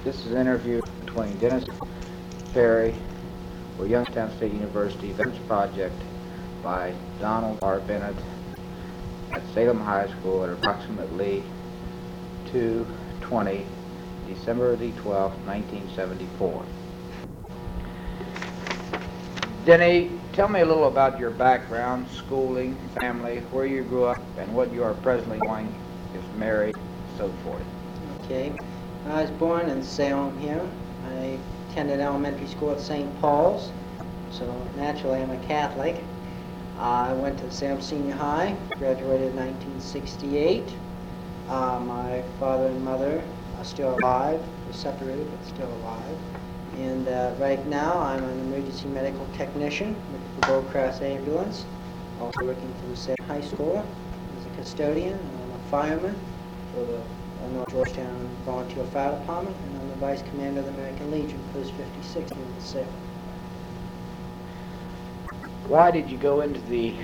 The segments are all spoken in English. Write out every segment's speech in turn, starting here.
This is an interview between Dennis Perry for Youngstown State University Veterans Project by Donald R. Bennett at Salem High School at approximately 2:20, December the 12th, 1974. Denny, tell me a little about your background, schooling, family, where you grew up, and what you are presently doing, if married, so forth. Okay. I was born in Salem here. I attended elementary school at St. Paul's, so naturally I'm a Catholic. I went to Salem Senior High, graduated in 1968. My father and mother are still alive. They're separated, but still alive. And right now I'm an emergency medical technician with the Gold Cross Ambulance, also working for the Salem High School as a custodian, and I'm a fireman for the North Georgetown Volunteer Fire Department, and I'm the Vice Commander of the American Legion, Post 56 here in Salem. Why did you go into the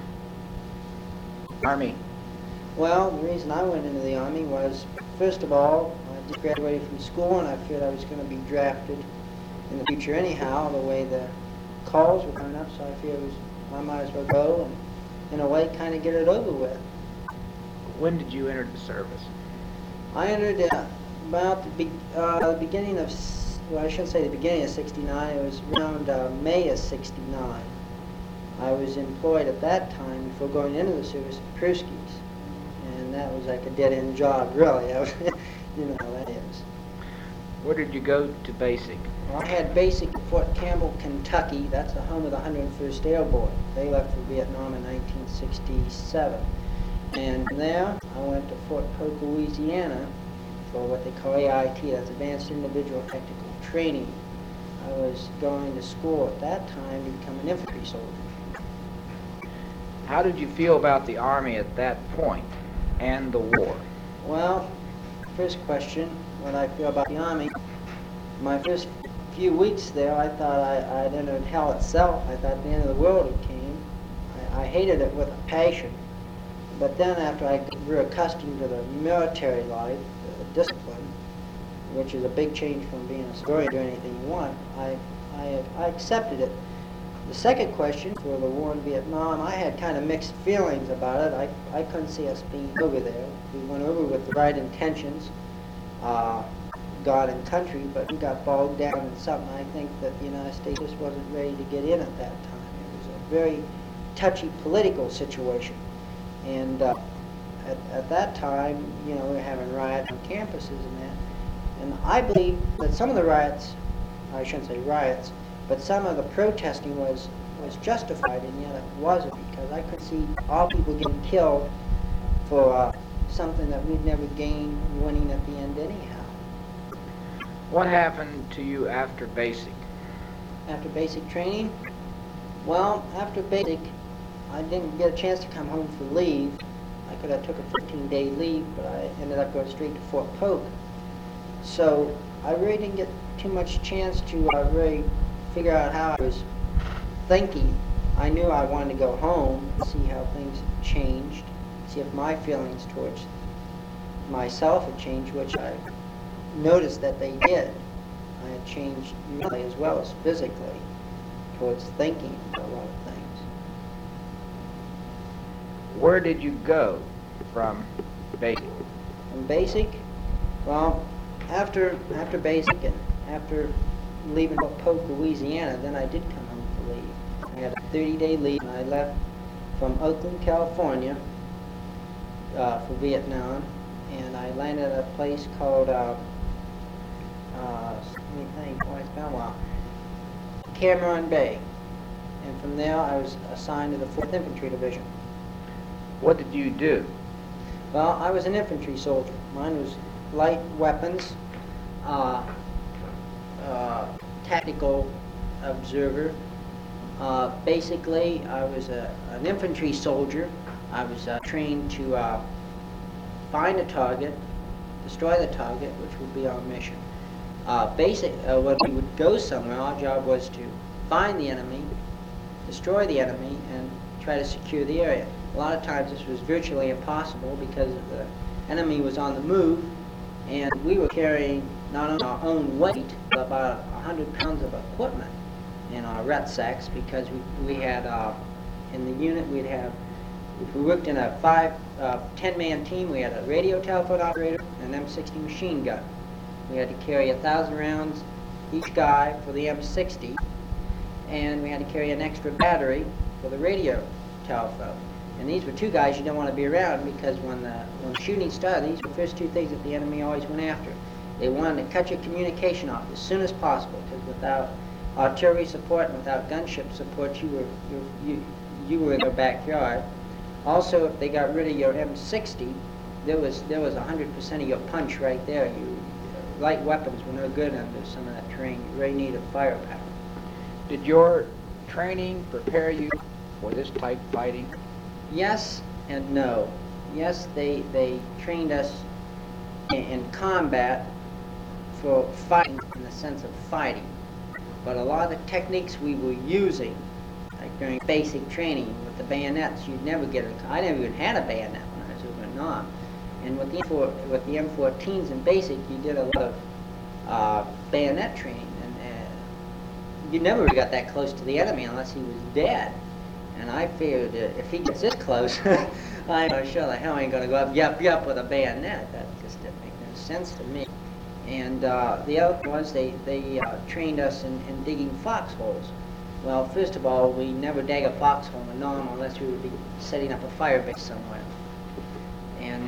Army? Well, the reason I went into the Army was, first of all, I just graduated from school and I feared I was going to be drafted in the future anyhow, the way the calls were coming up, so I figured I might as well go and, in a way, kind of get it over with. When did you enter the service? I entered about the beginning of, well, I shouldn't say the beginning of 69, it was around May of 69. I was employed at that time, before going into the service, at Persky's, and that was like a dead-end job, really. You know how that is. Where did you go to basic? Well, I had basic at Fort Campbell, Kentucky. That's the home of the 101st Airborne. They left for Vietnam in 1967. And from there, I went to Fort Polk, Louisiana for what they call AIT, that's Advanced Individual Technical Training. I was going to school at that time to become an infantry soldier. How did you feel about the Army at that point and the war? Well, first question, what I feel about the Army. My first few weeks there, I thought I'd entered hell itself. I thought the end of the world had came. I hated it with a passion. But then after I grew accustomed to the military life, the discipline, which is a big change from being a civilian or anything you want, I accepted it. The second question, for the war in Vietnam, I had kind of mixed feelings about it. I couldn't see us being over there. We went over with the right intentions, God and country, but we got bogged down in something I think that the United States just wasn't ready to get in at that time. It was a very touchy political situation. And at that time, you know, we were having riots on campuses and that. And I believe that some of the riots, I shouldn't say riots, but some of the protesting was justified, and yet it wasn't, because I could see all people getting killed for something that we'd never gain winning at the end anyhow. What happened to you after basic? After basic training? Well, after basic, I didn't get a chance to come home for leave. I could have took a 15-day leave, but I ended up going straight to Fort Polk. So I really didn't get too much chance to really figure out how I was thinking. I knew I wanted to go home, see how things had changed, see if my feelings towards myself had changed, which I noticed that they did. I had changed mentally as well as physically towards thinking about a lot of things. Where did you go from basic? From basic? Well, after basic and after leaving Polk, Louisiana, then I did come home for leave. I had a 30-day leave, and I left from Oakland, California for Vietnam, and I landed at a place called, let me think, oh, it's been a while, Cameron Bay. And from there, I was assigned to the 4th Infantry Division. What did you do? Well, I was an infantry soldier. Mine was light weapons, tactical observer. Basically, I was an infantry soldier. I was trained to find a target, destroy the target, which would be our mission. When we would go somewhere, our job was to find the enemy, destroy the enemy, and try to secure the area. A lot of times this was virtually impossible because the enemy was on the move, and we were carrying not only our own weight, but about 100 pounds of equipment in our rucksacks, because we had, in the unit, we'd have, if we worked in a 10-man team, we had a radio telephone operator and an M60 machine gun. We had to carry 1,000 rounds each guy for the M60, and we had to carry an extra battery for the radio telephone. And these were two guys you don't want to be around, because when the shooting started, these were the first two things that the enemy always went after. They wanted to cut your communication off as soon as possible, because without artillery support and without gunship support, you were in their backyard. Also, if they got rid of your M60, there was 100% of your punch right there. Light weapons were no good under some of that terrain. You really needed firepower. Did your training prepare you for this type fighting? Yes and no. Yes, they trained us in combat for fighting, in the sense of fighting. But a lot of the techniques we were using, like during basic training with the bayonets, you'd never get I never even had a bayonet when I was over in Nam. And with the M14s in basic, you did a lot of bayonet training, and you never got that close to the enemy unless he was dead. And I figured if he gets this close, I'm sure the hell ain't going to go up yup with a bayonet. That just didn't make no sense to me. And the other thing was they trained us in digging foxholes. Well, first of all, we never dug a foxhole in Nam unless we would be setting up a fire base somewhere. And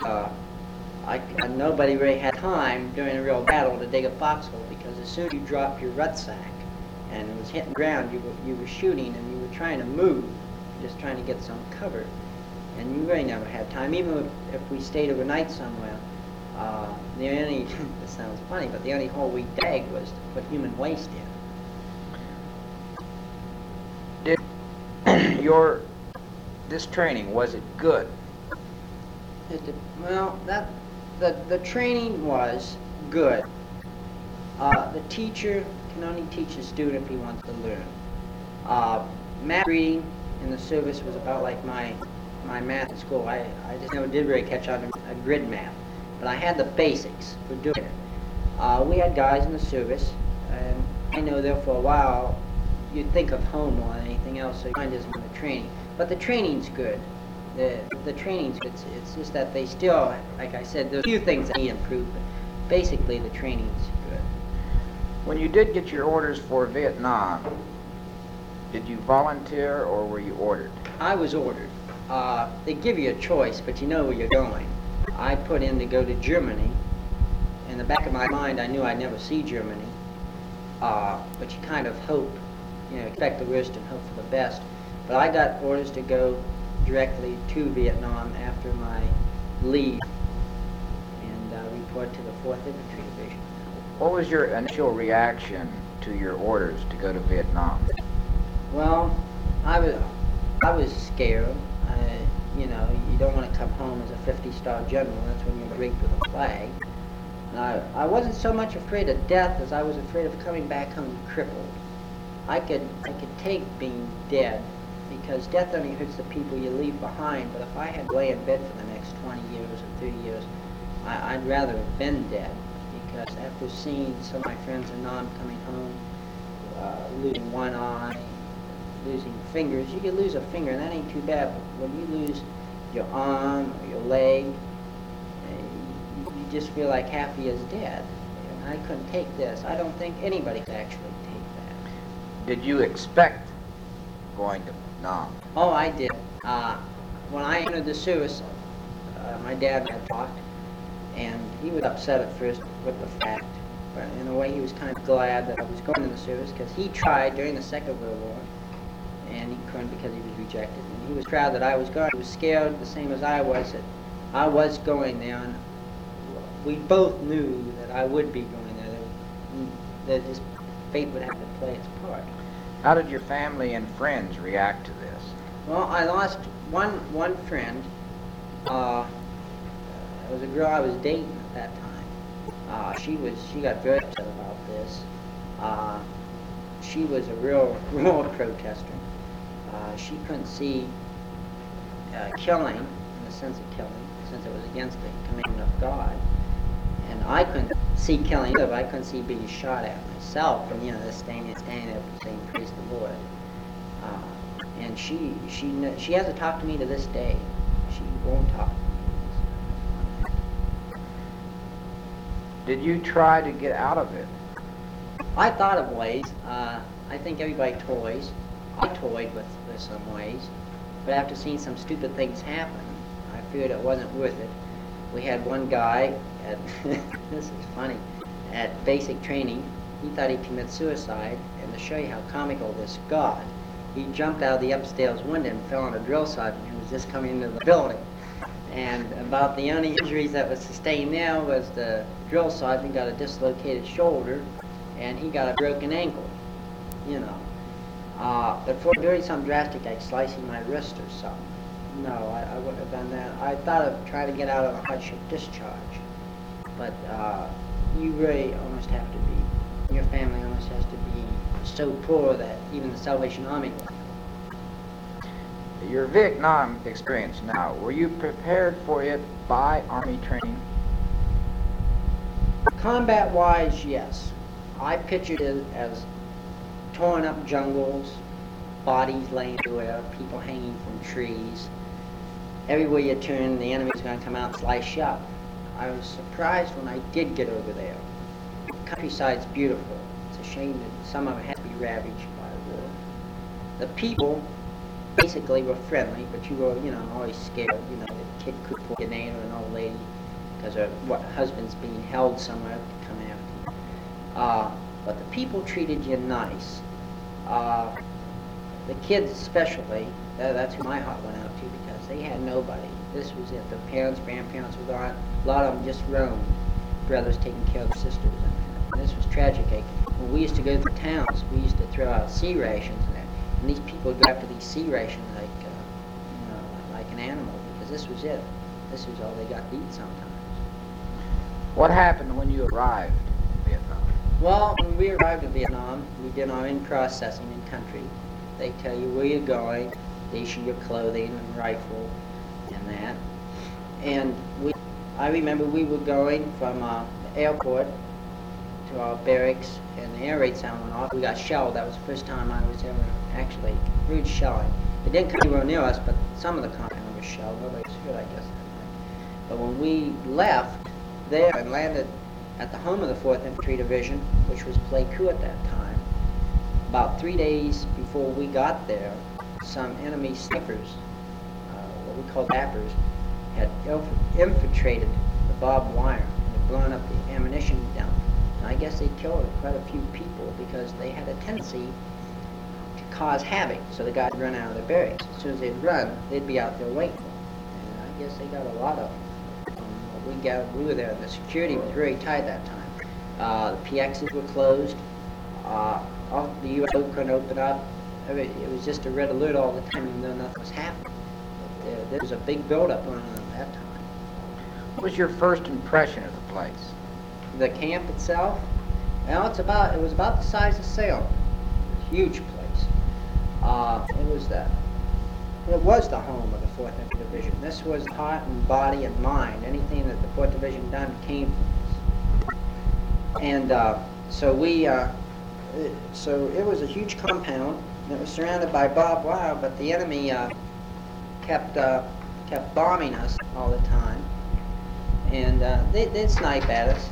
nobody really had time during a real battle to dig a foxhole, because as soon as you dropped your rucksack and it was hitting ground, you were shooting and you were trying to move, just trying to get some cover. And you really never had time. Even if we stayed overnight somewhere, the only, this sounds funny, but the only hole we dug was to put human waste in. Did this training, was it good? Well, the training was good. The teacher can only teach a student if he wants to learn. Math reading in the service was about like my math at school. I just never did really catch on to a grid math, but I had the basics for doing it. We had guys in the service, and I know there for a while you'd think of home more than anything else, so your mind isn't on the training. But the training's good. The training's good. It's just that they still, like I said, there's a few things that need improvement. Basically, the training's good. When you did get your orders for Vietnam, did you volunteer or were you ordered? I was ordered. They give you a choice, but you know where you're going. I put in to go to Germany. In the back of my mind, I knew I'd never see Germany. But you kind of hope, expect the worst and hope for the best. But I got orders to go directly to Vietnam after my leave and report to the 4th Infantry Division. What was your initial reaction to your orders to go to Vietnam? Well, I was scared. You don't want to come home as a 50-star general. That's when you're rigged with a flag. I wasn't so much afraid of death as I was afraid of coming back home crippled. I could take being dead, because death only hurts the people you leave behind. But if I had to lay in bed for the next 20 years or 30 years, I'd rather have been dead. Because after seeing some of my friends in Nam coming home, losing one eye, losing fingers, you could lose a finger, and that ain't too bad. But when you lose your arm or your leg, you just feel like half of you is dead. And I couldn't take this. I don't think anybody could actually take that. Did you expect going to Nam? Oh, I did. When I entered the service, my dad and I talked, and he was upset at first with the fact, but in a way he was kind of glad that I was going to the service, because he tried during the Second World War, and he couldn't because he was rejected. And he was proud that I was going. He was scared the same as I was that I was going there, and we both knew that I would be going there, that his fate would have to play its part. How did your family and friends react to this? Well, I lost one friend. It was a girl I was dating at that time. She got very upset about this. She was a real protester. She couldn't see killing, in the sense of killing, since it was against the commandment of God. And I couldn't see killing either, but I couldn't see being shot at myself, and just standing there saying, praise the Lord. And she hasn't talked to me to this day. She won't talk to me. Did you try to get out of it? I thought of ways. I think everybody toys. I toyed with some ways, but after seeing some stupid things happen, I figured it wasn't worth it. We had one guy at this is funny, at basic training. He thought he'd commit suicide, and to show you how comical this got, he jumped out of the upstairs window and fell on a drill sergeant who was just coming into the building. And about the only injuries that was sustained there was the drill sergeant got a dislocated shoulder, and he got a broken ankle, But for doing something drastic like slicing my wrist or something, no, I wouldn't have done that. I thought of trying to get out on a hardship discharge, but you really almost have to be, your family almost has to be so poor that even the Salvation Army will. Your Vietnam experience now, were you prepared for it by Army training? Combat-wise, yes. I pictured it as torn up jungles, bodies laying everywhere, people hanging from trees. Everywhere you turn, the enemy's going to come out and slice you up. I was surprised when I did get over there. The countryside's beautiful. It's a shame that some of it had to be ravaged by the war. The people basically were friendly, but you were, always scared. The kid could pull a grenade or an old lady because her husband's being held somewhere to come after you. But the people treated you nice. The kids especially, that's who my heart went out to because they had nobody. This was it. Their parents, grandparents were gone. A lot of them just roamed. Brothers taking care of sisters. And this was tragic. When we used to go to the towns, we used to throw out sea rations and these people would go after these sea rations like an animal because this was it. This was all they got to eat sometimes. What happened when you arrived in Vietnam? Well, when we arrived in Vietnam, we did our in-processing in country. They tell you where you're going, they issue your clothing and rifle and that. And I remember we were going from the airport to our barracks, and the air raid sound went off. We got shelled. That was the first time I was ever actually rude shelling. It didn't come anywhere near us, but some of the compound was shelled. Nobody was hurt, I guess, that night. But when we left there and landed at the home of the 4th Infantry Division, which was Pleiku at that time, about 3 days before we got there, some enemy snipers, what we call dappers, had infiltrated the barbed wire and had blown up the ammunition dump. And I guess they killed quite a few people because they had a tendency to cause havoc, so the guys would run out of their barracks. As soon as they'd run, they'd be out there waiting for them. And I guess they got a lot of them. We were there, and the security was very tight that time. The PXs were closed. The USO couldn't open up. It was just a red alert all the time, even though nothing was happening. But there was a big buildup going on at that time. What was your first impression of the place? The camp itself, well, it was about the size of Salem. It was a huge place. It was the home of the 4th Infantry Division. This was heart and body and mind. Anything that the 4th Division done came from this. And so it was a huge compound that was surrounded by barbed wire, but the enemy kept bombing us all the time, and they'd snipe at us.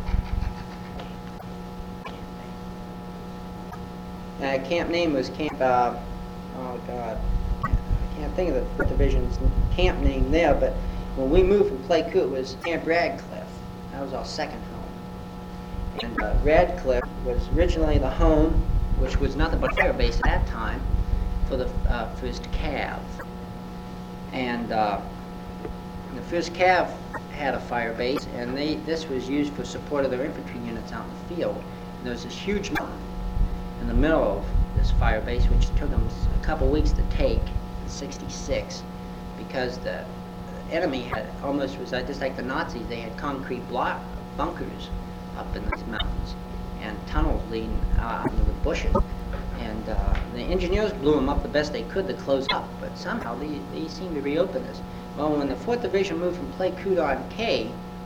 Camp name was Camp. Oh God, I can't think of the 4th Division's camp name there. But when we moved from Pleiku, it was Camp Radcliffe. That was our second home. And Radcliffe was originally the home, which was nothing but a fire base at that time, for the 1st Cav. And the 1st Cav had a fire base, and this was used for support of their infantry units out in the field. And there was this huge mountain in the middle of this fire base, which took them a couple weeks to take in '66, because the enemy had almost was just like the Nazis. They had concrete bunkers up in these mountains and tunnels leading out into the bushes. And the engineers blew them up the best they could to close up, but somehow they seemed to reopen this. Well, when the 4th Division moved from Pleiku to An Khe,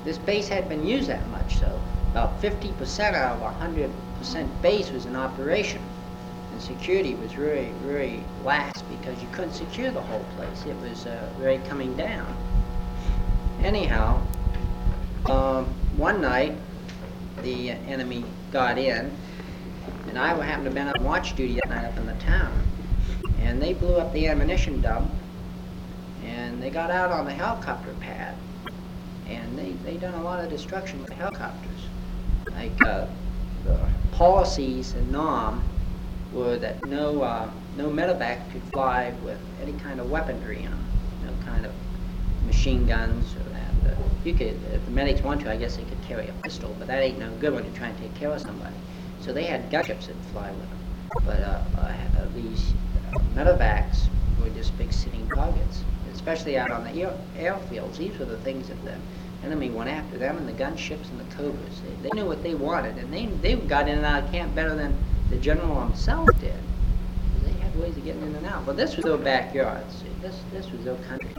this base hadn't been used that much, so about 50% out of 100% base was in operation. And security was very, very lax because you couldn't secure the whole place. It was very coming down. Anyhow, one night the enemy got in, and I happened to have been on watch duty that night up in the town. And they blew up the ammunition dump, and they got out on the helicopter pad, and they done a lot of destruction with the helicopters. Like the policies in NOM were that no medevac could fly with any kind of weaponry on them, no kind of machine guns or that. You could, if the medics want to, I guess they could carry a pistol, but that ain't no good when you're trying to take care of somebody. So they had gunships that fly with them. But these medevacs were just big sitting targets, especially out on the airfields. These were the things that the enemy went after, them and the gunships and the Cobras. They knew what they wanted, and they got in and out of camp better than the general himself did. They had ways of getting in and out. But this was their backyard. See, this was their country.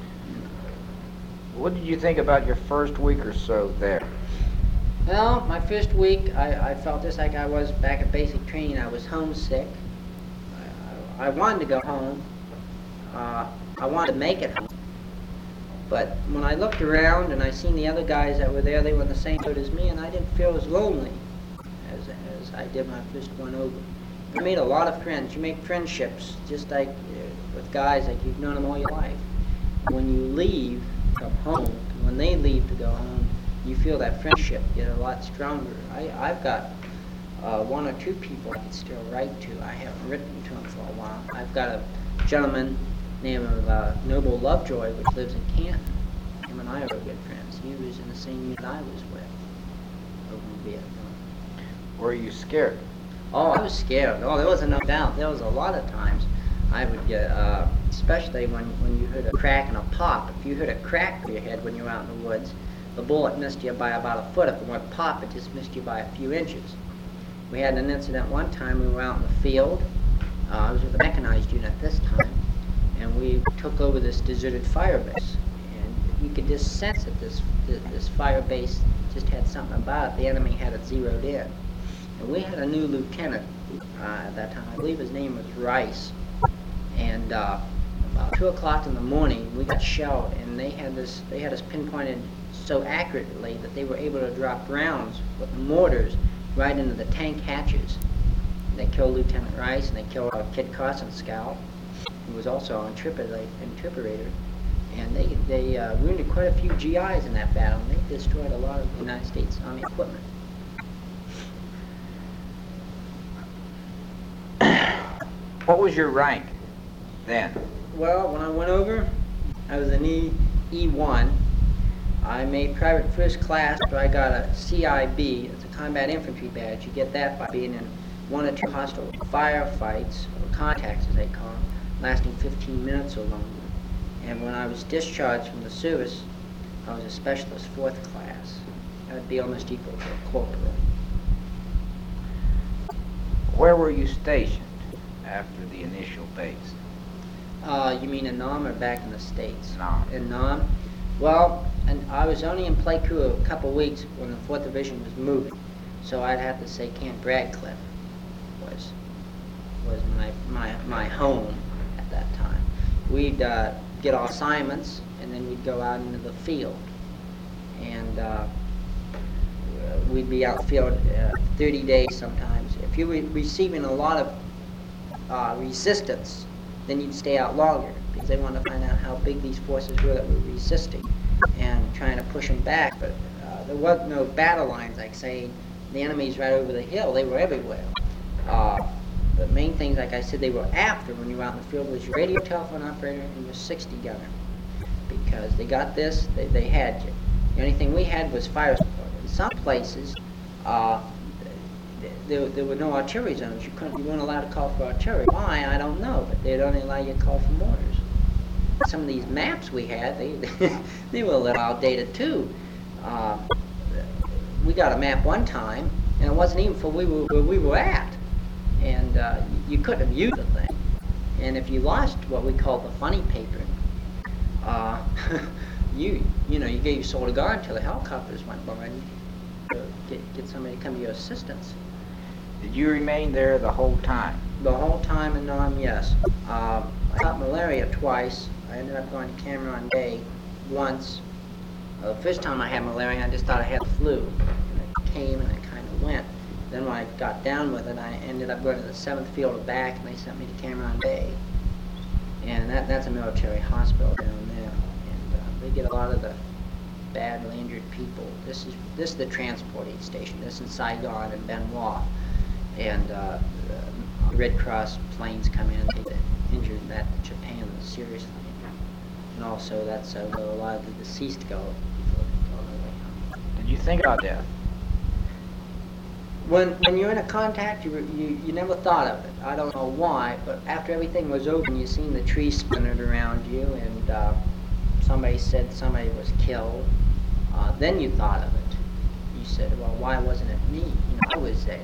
What did you think about your first week or so there? Well, my first week, I felt just like I was back at basic training. I was homesick. I wanted to go home. I wanted to make it home. But when I looked around and I seen the other guys that were there, they were in the same boat as me, and I didn't feel as lonely as I did my first one over. I made a lot of friends. You make friendships just like with guys like you've known them all your life. When you leave from home, and when they leave to go home, you feel that friendship get a lot stronger. I've got one or two people I can still write to. I haven't written to them for a while. I've got a gentleman named Noble Lovejoy, which lives in Canton. Him and I are good friends. He was in the same unit I was with over in Vietnam. Were you scared? Oh, I was scared. Oh, there was no doubt. There was a lot of times I would get, especially when you heard a crack and a pop. If you heard a crack through your head when you were out in the woods, the bullet missed you by about a foot. If it went pop, it just missed you by a few inches. We had an incident one time. We were out in the field. I was with the mechanized unit this time, and we took over this deserted fire base. And you could just sense that this fire base just had something about it. The enemy had it zeroed in. And we had a new lieutenant at that time. I believe his name was Rice. And about 2 o'clock in the morning, we got shelled, and they had us pinpointed so accurately that they were able to drop rounds with mortars right into the tank hatches. They killed Lieutenant Rice, and they killed Kit Carson Scout, who was also an interpreter. And they wounded quite a few GIs in that battle, and they destroyed a lot of the United States Army equipment. What was your rank then? Well, when I went over, I was an E1. I made private first class, but I got a CIB. It's a combat infantry badge. You get that by being in 1 or 2 hostile firefights, or contacts as they call them, lasting 15 minutes or longer. And when I was discharged from the service, I was a specialist 4th class. That would be almost equal to a corporal. Where were you stationed after the initial base? You mean in Nam or back in the States? Nam. In Nam? Well, and I was only in Pleiku a couple weeks when the 4th Division was moving. So I'd have to say Camp Radcliffe was my home at that time. We'd get our assignments, and then we'd go out into the field. And we'd be out in the field 30 days sometimes. If you were receiving a lot of resistance, then you'd stay out longer, because they wanted to find out how big these forces were that were resisting and trying to push them back. But there was no battle lines, like saying the enemy's right over the hill. They were everywhere. The main things, like I said, they were after when you were out in the field was your radio telephone operator and your 60 gunner, because they got this, they had you. The only thing we had was fire support. In some places, there were no artillery zones. You weren't allowed to call for artillery. Why? I don't know, but they'd only allow you to call for mortars. Some of these maps we had, they were a little outdated too. We got a map one time, and it wasn't even for where we were at, and you couldn't have used the thing. And if you lost what we call the funny paper, you gave your soul to God until the helicopters went by and get somebody to come to your assistance. Did you remain there the whole time? The whole time in Nam, yes. I got malaria twice. I ended up going to Cameron Bay once. The first time I had malaria, I just thought I had the flu. And it came and it kind of went. Then when I got down with it, I ended up going to the 7th Field of Back, and they sent me to Cameron Bay. And that's a military hospital down there. And they get a lot of the badly injured people. This is the transport aid station. This is in Saigon and Ben Hoa. And Red Cross planes come in, take the injured back to Japan seriously. And also that's where a lot of the deceased go before they go all the way home. Did you think about death? When you're in a contact, you never thought of it. I don't know why, but after everything was over and you seen the trees splintered around you and somebody said somebody was killed, then you thought of it. You said, well, why wasn't it me? I was there.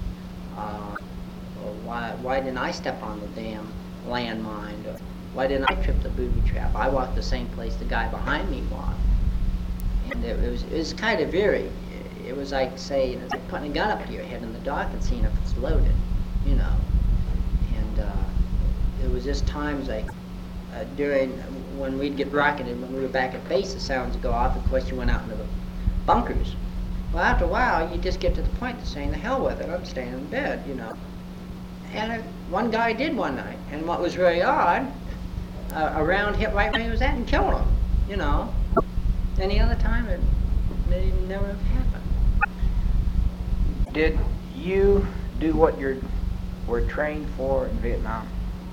Or why didn't I step on the damn landmine? Or why didn't I trip the booby trap? I walked the same place the guy behind me walked. And it was kind of eerie. It was like saying, it's like putting a gun up to your head in the dark and seeing if it's loaded, And there was just times like during when we'd get rocketed, when we were back at base, the sounds would go off. Of course, you went out into the bunkers. Well, after a while, you just get to the point of saying, the hell with it, I'm staying in bed, And one guy did one night, and what was very odd, a round hit right where he was at and killed him, Any other time, it may never have happened. Did you do what you were trained for in Vietnam?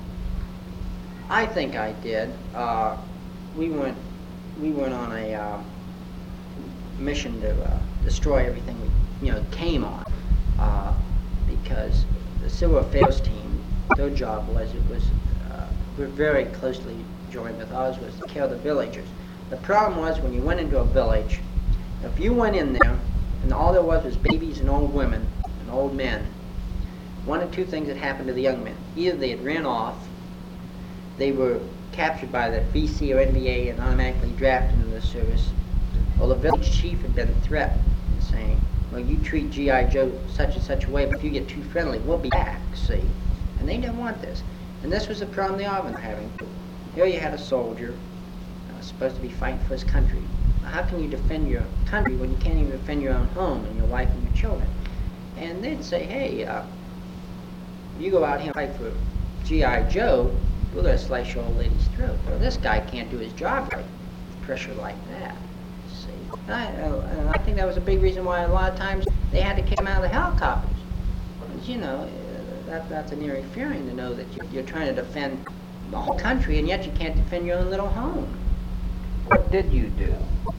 I think I did. We went on a mission to destroy everything we came on, because the Civil Affairs team, their job was we're very closely joined with ours, was to kill the villagers. The problem was when you went into a village, if you went in there and all there was babies and old women and old men, one of two things had happened to the young men. Either they had ran off, they were captured by the VC or NBA and automatically drafted into the service, or the village chief had been threatened and saying, well, you treat G.I. Joe such and such a way, but if you get too friendly, we'll be back, see? And they didn't want this. And this was the problem the Army were having. Here you had a soldier supposed to be fighting for his country. How can you defend your country when you can't even defend your own home and your wife and your children? And they'd say, hey, you go out here and fight for G.I. Joe, we're going to slice your old lady's throat. Well, this guy can't do his job right with pressure like that. See? And I think that was a big reason why a lot of times they had to kick him out of the helicopters. Because, that's an eerie feeling to know that you're trying to defend the whole country and yet you can't defend your own little home. What did you do?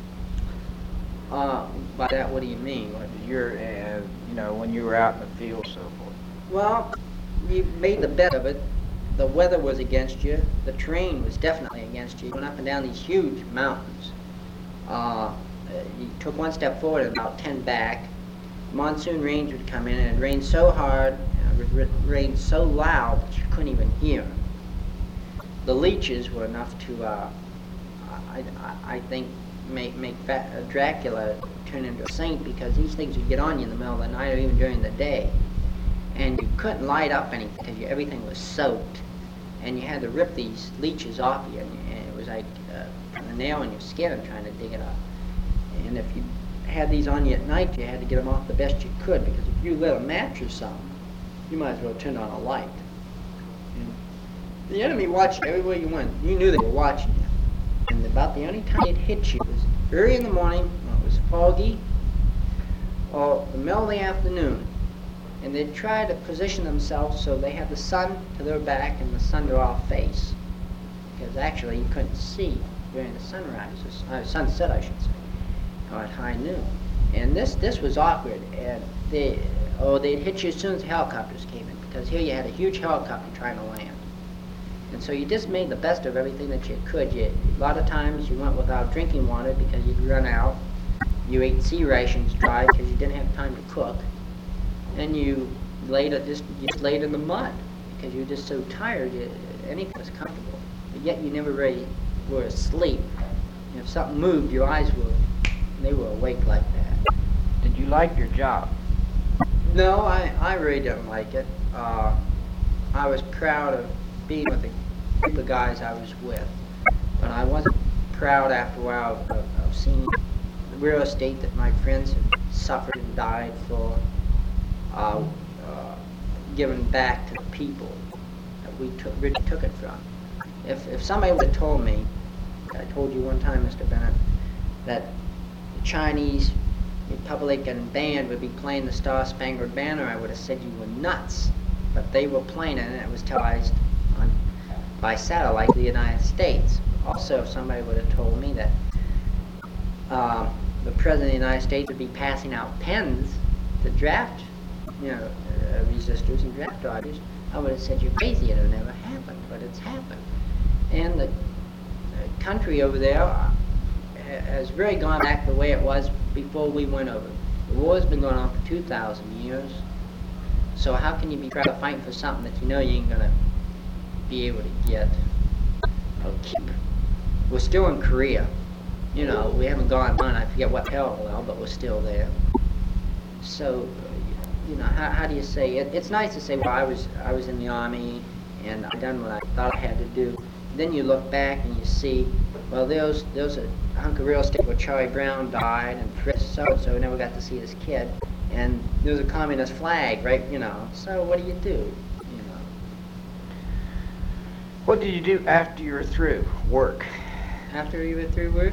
By that, what do you mean? When you were out in the field, so forth. Well, you made the best of it. The weather was against you. The terrain was definitely against you. You went up and down these huge mountains. You took one step forward and about 10 back. Monsoon rains would come in, and it rained so hard, it would rain so loud that you couldn't even hear. The leeches were enough to, I think, make Dracula turn into a saint, because these things would get on you in the middle of the night or even during the day. And you couldn't light up anything because everything was soaked. And you had to rip these leeches off you, and it was like a nail in your skin and trying to dig it up. And if you had these on you at night, you had to get them off the best you could, because if you lit a match or something, you might as well turn on a light. And the enemy watched you everywhere you went. You knew they were watching you. And about the only time they'd hit you was early in the morning when it was foggy, or the middle of the afternoon. And they'd try to position themselves so they had the sun to their back and the sun to our face. Because actually you couldn't see during the sunset, I should say, or at high noon. And this was awkward. And they'd hit you as soon as the helicopters came in, because here you had a huge helicopter trying to land. And so you just made the best of everything that you could. A lot of times you went without drinking water because you'd run out. You ate sea rations dry because you didn't have time to cook. And you just laid in the mud because you were just so tired. Anything was comfortable, but yet you never really were asleep. If something moved, your eyes they were awake like that. Did you like your job? No, I really didn't like it. I was proud of being with the group of guys I was with, but I wasn't proud after a while of seeing the real estate that my friends had suffered and died for, given back to the people that we really took it from. If somebody would have told me, I told you one time, Mr. Bennett, that the Chinese Republican band would be playing the Star Spangled Banner, I would have said you were nuts. But they were playing it, and it was televised by satellite to the United States. Also, if somebody would have told me that the President of the United States would be passing out pens to draft, resistors and draft dodgers, I would have said you're crazy, it'll never happen, but it's happened. And the country over there has really gone back the way it was before we went over. The war's been going on for 2,000 years. So how can you be proud of fighting for something that you know you ain't gonna be able to get or keep? We're still in Korea. We haven't gone on, I forget what parallel, but we're still there. So, how do you say it? It's nice to say, well, I was in the Army and I done what I thought I had to do. Then you look back and you see, well, there's a hunk of real estate where Charlie Brown died and Fritz so-and-so never got to see his kid. And there's a communist flag, right? So what do? What did you do after you were through work? After you were through work?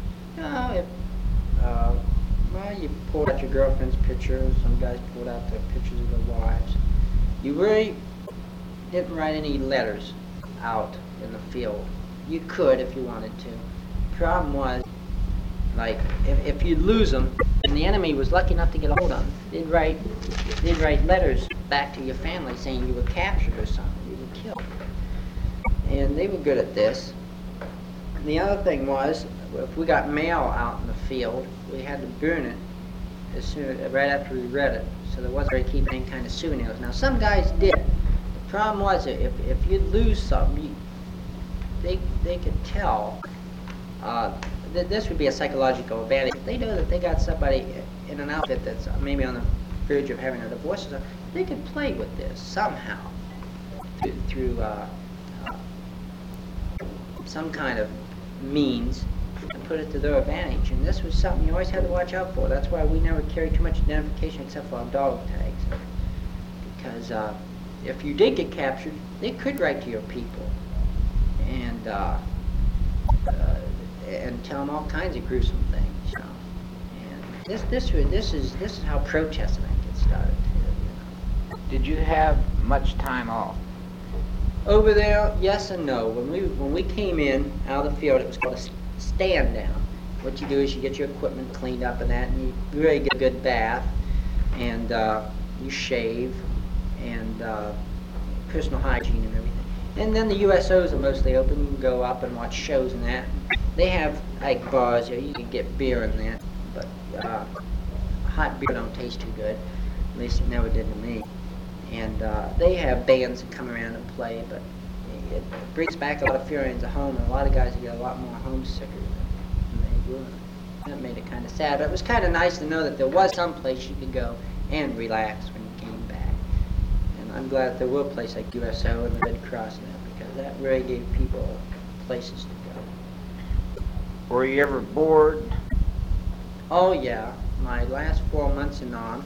Well, you pulled out your girlfriend's pictures. Some guys pulled out the pictures of their wives. You really didn't write any letters out in the field. You could if you wanted to. The problem was, like, if you'd lose them, and the enemy was lucky enough to get a hold of them, they'd write letters back to your family saying you were captured or something, you were killed. And they were good at this. And the other thing was, if we got mail out in the field, we had to burn it right after we read it, so there wasn't very keeping any kind of souvenirs. Now some guys did. The problem was if you'd lose something, they could tell. This would be a psychological advantage. If they know that they got somebody in an outfit that's maybe on the verge of having a divorce or something, they could play with this somehow through some kind of means and put it to their advantage. And this was something you always had to watch out for. That's why we never carry too much identification except for our dog tags. Because if you did get captured, they could write to your people and tell them all kinds of gruesome things. And this is how protesting gets started. Did you have much time off? Over there, yes and no. When we came in out of the field, it was called a stand down. What you do is you get your equipment cleaned up and that, and you really get a good bath, and you shave, and personal hygiene and everything. And then the USOs are mostly open. You can go up and watch shows and that. They have like bars here. You can get beer in that, but hot beer don't taste too good. At least it never did to me. And they have bands that come around and play, but it brings back a lot of feelings of home, and a lot of guys get a lot more homesicker than they were. That made it kind of sad, but it was kind of nice to know that there was some place you could go and relax when you came back. And I'm glad there were places like USO and the Red Cross and that, because that really gave people places to go. Were you ever bored? Oh yeah, my last 4 months in Nam,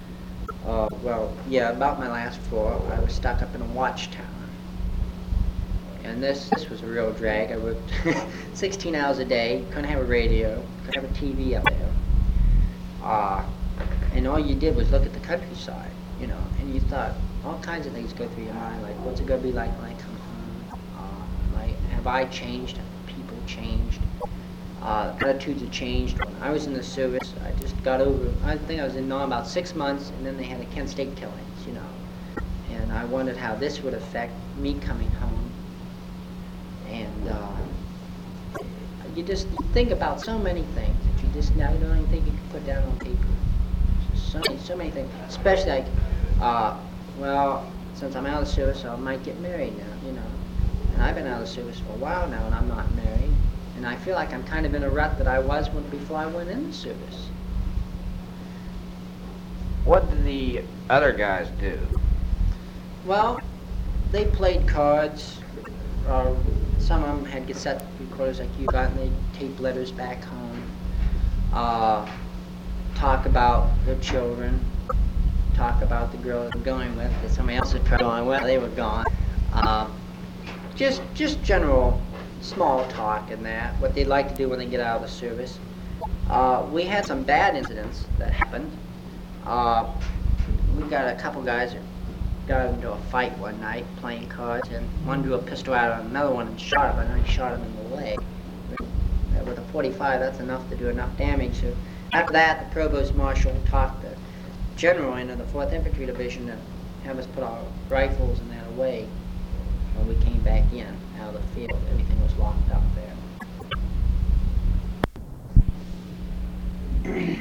about my last 4, I was stuck up in a watchtower. And this was a real drag. I worked 16 hours a day, couldn't have a radio, couldn't have a TV up there. And all you did was look at the countryside, and you thought all kinds of things go through your mind, like what's it going to be like when I come home? Have I changed? Have people changed? Attitudes have changed. When I was in the service, I just got over, I think I was in Nam about 6 months, and then they had the Kent State killings, and I wondered how this would affect me coming home. And you think about so many things that you just now don't even think you can put down on paper. So many things, especially like, since I'm out of the service, I might get married now, And I've been out of the service for a while now, and I'm not married. And I feel like I'm kind of in a rut that I was before I went in the service. What did the other guys do? Well, they played cards. Some of them had cassette recorders like you got, and they tape letters back home. Talk about their children. Talk about the girl they were going with that somebody else had tried going with. They were gone. Just general small talk and that. What they'd like to do when they get out of the service. We had some bad incidents that happened. We got a couple guys that got into a fight one night playing cards, and one drew a pistol out on another one and shot him, and I shot him in the leg. With a .45, that's enough to do enough damage. So after that, the provost marshal talked the general into the 4th Infantry Division and have us put our rifles and that away when we came back in out of the field. Everything was locked up there.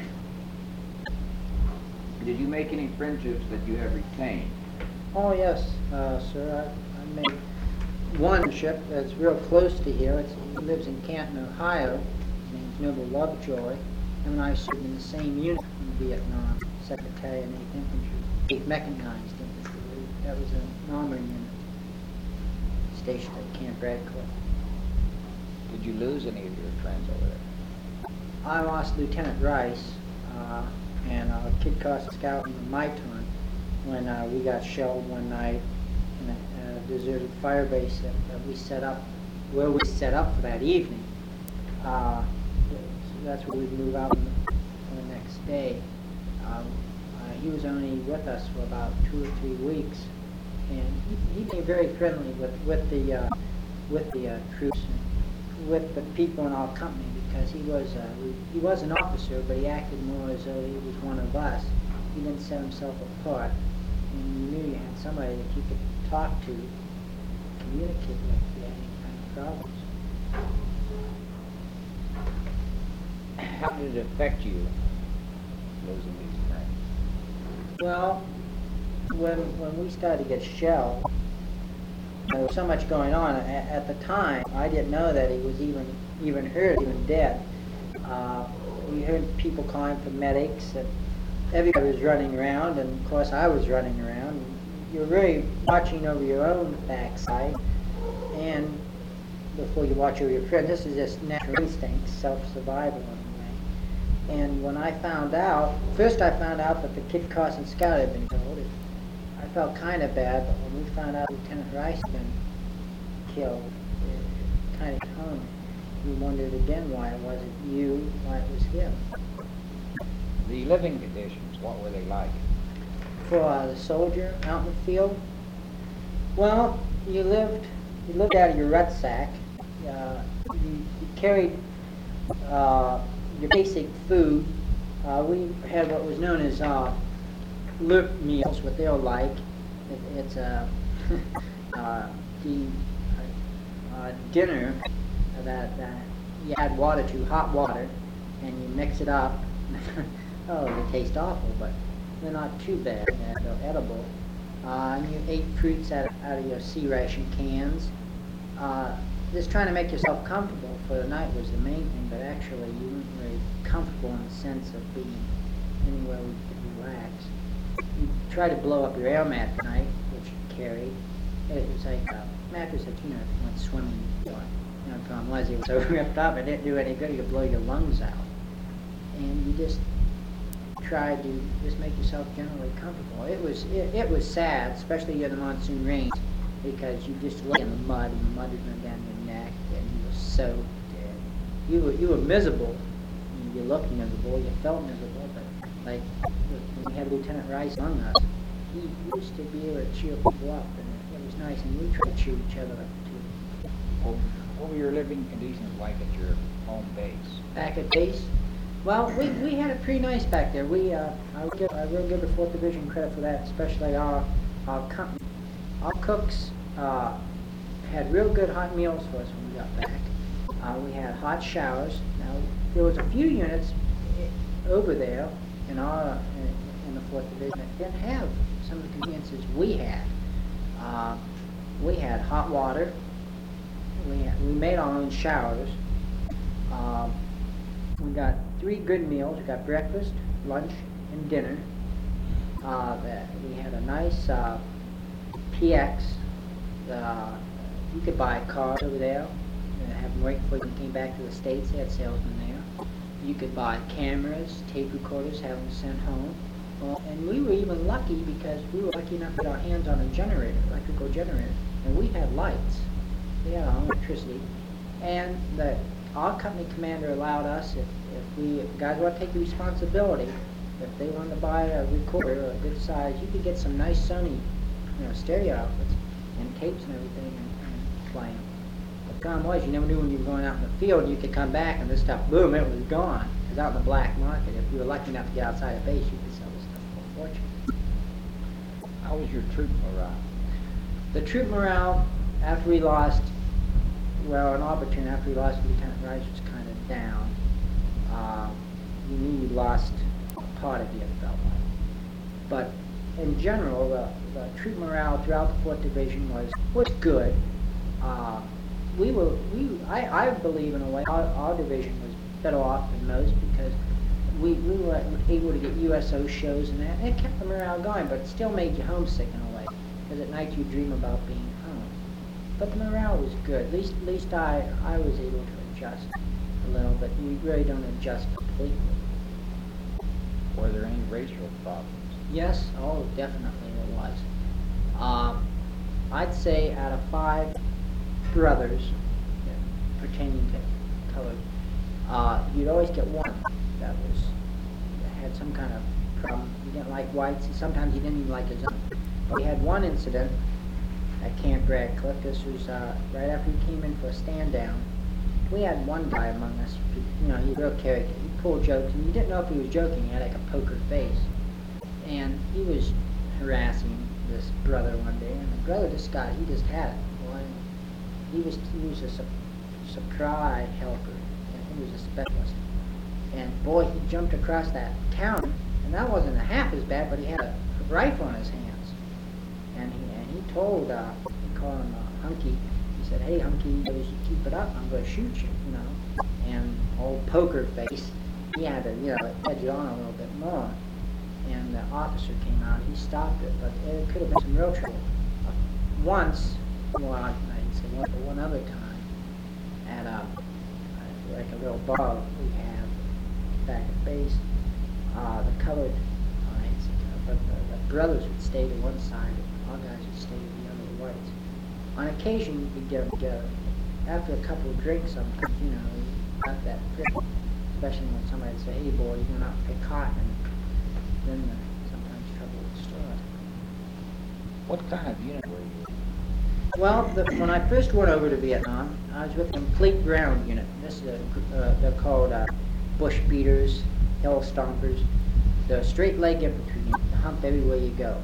Did you make any friendships that you have retained? Oh yes, sir. I made one ship that's real close to here. He lives in Canton, Ohio. His name's Noble Lovejoy. Him and I served in the same unit in Vietnam, 2nd Battalion, 8th Infantry, 8th Mechanized Infantry. That was an armor unit stationed at Camp Radcliffe. Did you lose any of your friends over there? I lost Lieutenant Rice and Kit Carson Scout in my turn when we got shelled one night in a deserted fire base that we set up, where we set up for that evening. So that's where we'd move out on the next day. He was only with us for about 2 or 3 weeks, and he became very friendly with the troops and with the people in our company, because he was an officer, but he acted more as though he was one of us. He didn't set himself apart, and you knew you had somebody that you could talk to, communicate with if you had any kind of problems. How did it affect you, losing these friends? Well, when we started to get shelled, there was so much going on. At the time, I didn't know that he was even hurt, even dead. We heard people calling for medics, and everybody was running around, and of course I was running around. You're really watching over your own backside, and before you watch over your friends. This is just natural instinct, self-survival in a way. And when I found out, first I found out that the Kit Carson Scout had been killed. I felt kind of bad, but when we found out Lieutenant Rice had been killed, it kind of toned. We wondered again why it wasn't you, why it was him. The living conditions, what were they like? For the soldier out in the field, well, you lived out of your rucksack. You carried your basic food. We had what was known as lerp meals, what they're like. It's the dinner that you add water to, hot water, and you mix it up. Oh, they taste awful, but they're not too bad. They're edible. And you ate fruits out of your sea ration cans. Just trying to make yourself comfortable for the night was the main thing, but actually you weren't very comfortable in the sense of being anywhere where you could relax. You try to blow up your air mat at night, which you carried. It was like a mattress that, if you went swimming before. The problem was it was so ripped up, it didn't do any good. You could blow your lungs out. And you just tried to just make yourself generally comfortable. It was sad, especially in the monsoon rains, because you just lay in the mud, and the mud would run down your neck, and you were soaked, and you were miserable. You looked miserable, you felt miserable, but like when we had Lieutenant Rice among us, he used to be able to cheer people up, and it was nice, and we tried to cheer each other up too. What were your living conditions like at your home base? Back at base? Well, we had it pretty nice back there. I will give the 4th Division credit for that, especially our company. Our cooks had real good hot meals for us when we got back. We had hot showers. Now, there was a few units over there in the 4th Division that didn't have some of the conveniences we had. We had hot water. We made our own showers. Um, we got 3 good meals. We got breakfast, lunch, and dinner. We had a nice PX. You could buy cars over there and have them wait for you when you came back to the States. They had salesmen there. You could buy cameras, tape recorders, have them sent home. And we were even lucky because we were lucky enough to get our hands on a generator, electrical generator. And we had lights. We had our own electricity. And our company commander allowed us, if guys want to take the responsibility, if they wanted to buy a recorder, a good size, you could get some nice Sony, stereo outputs and tapes and everything and play them. The problem was, you never knew when you were going out in the field, you could come back and this stuff, boom, it was gone. Because out in the black market, if you were lucky enough to get outside of base, you could sell this stuff for a fortune. How was your troop morale? The troop morale, after we lost, in Alberton, after we lost Lieutenant Rice, was kind of down. You knew you lost a part of you, it felt like. But in general, the troop morale throughout the 4th Division was good. I believe in a way our division was better off than most because we were able to get USO shows and that. And it kept the morale going, but it still made you homesick in a way because at night you dream about being home. But the morale was good. At least I was able to adjust a little, but you really don't adjust completely. Were there any racial problems? Yes, definitely there was. I'd say out of 5 brothers pertaining to color, you'd always get one that had some kind of problem. He didn't like whites, sometimes he didn't even like his own. But we had one incident at Camp Radcliffe. This was right after we came in for a stand down. We had one guy among us, he's a real character. He pulled jokes, and you didn't know if he was joking. He had like a poker face. And he was harassing this brother one day, and the brother just had it. Boy, he was a supply helper, and he was a specialist. And boy, he jumped across that town, and that wasn't half as bad, but he had a rifle in his hands. And he told, he called him Hunky. He said, "Hey Hunky, if you keep it up, I'm going to shoot you," And old poker face, he had to, edge it on a little bit more. And the officer came out, he stopped it, but it could have been some real trouble. Once, I didn't say once, but one other time, at like a little bar we have back at base, the colored, but the brothers would stay to one side, our guys would stay to the other, the whites. On occasion, we'd get them together. After a couple of drinks, sometimes, you got that grip, especially when somebody would say, "Hey boy, you're going out to pick cotton," and then sometimes trouble would start. What kind of unit were you? Well, when I first went over to Vietnam, I was with a complete ground unit. This is they're called bush beaters, hill stompers. They're straight leg infantry unit. They hump everywhere you go.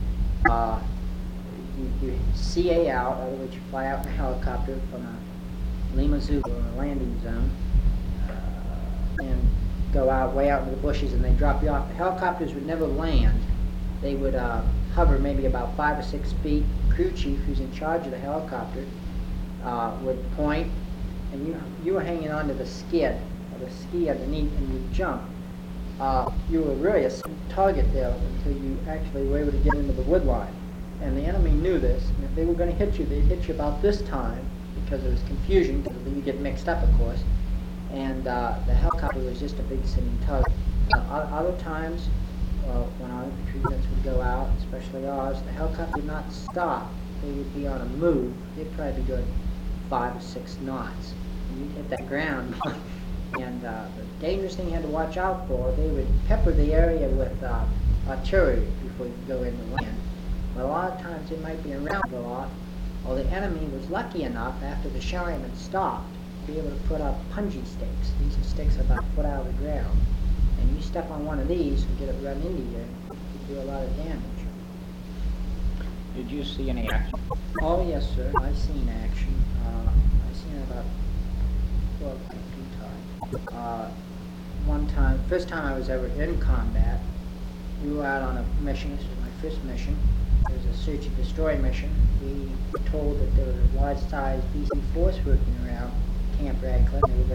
You CA out, in other words, you fly out in a helicopter from a Lima Zoo or a landing zone, and go out way out into the bushes, and they drop you off. The helicopters would never land. They would hover maybe about 5 or 6 feet. Crew chief, who's in charge of the helicopter, would point, and you were hanging onto the skid, or the ski underneath, and you jump. You were really a target there until you actually were able to get into the wood line. And the enemy knew this, and if they were going to hit you, they'd hit you about this time, because there was confusion, because you get mixed up, of course. And the helicopter was just a big sitting target. Other times, when our infantry units would go out, especially ours, the helicopter would not stop. They would be on a move. They'd probably be doing 5 or 6 knots. And you'd hit that ground. And the dangerous thing you had to watch out for, they would pepper the area with artillery before you could go into land. But a lot of times they might be a round go off, or the enemy was lucky enough, after the shelling had stopped, to be able to put up punji stakes. These are sticks about a foot out of the ground. And you step on one of these and get it run into you, it could do a lot of damage. Did you see any action? Oh yes, sir. I've seen action. I've seen it about 12 or 15 times. One time, first time I was ever in combat, we were out on a mission. This was my first mission. It was a search and destroy mission. We were told that there was a large-sized BC force working around Camp Radcliffe, and they were going to hit us.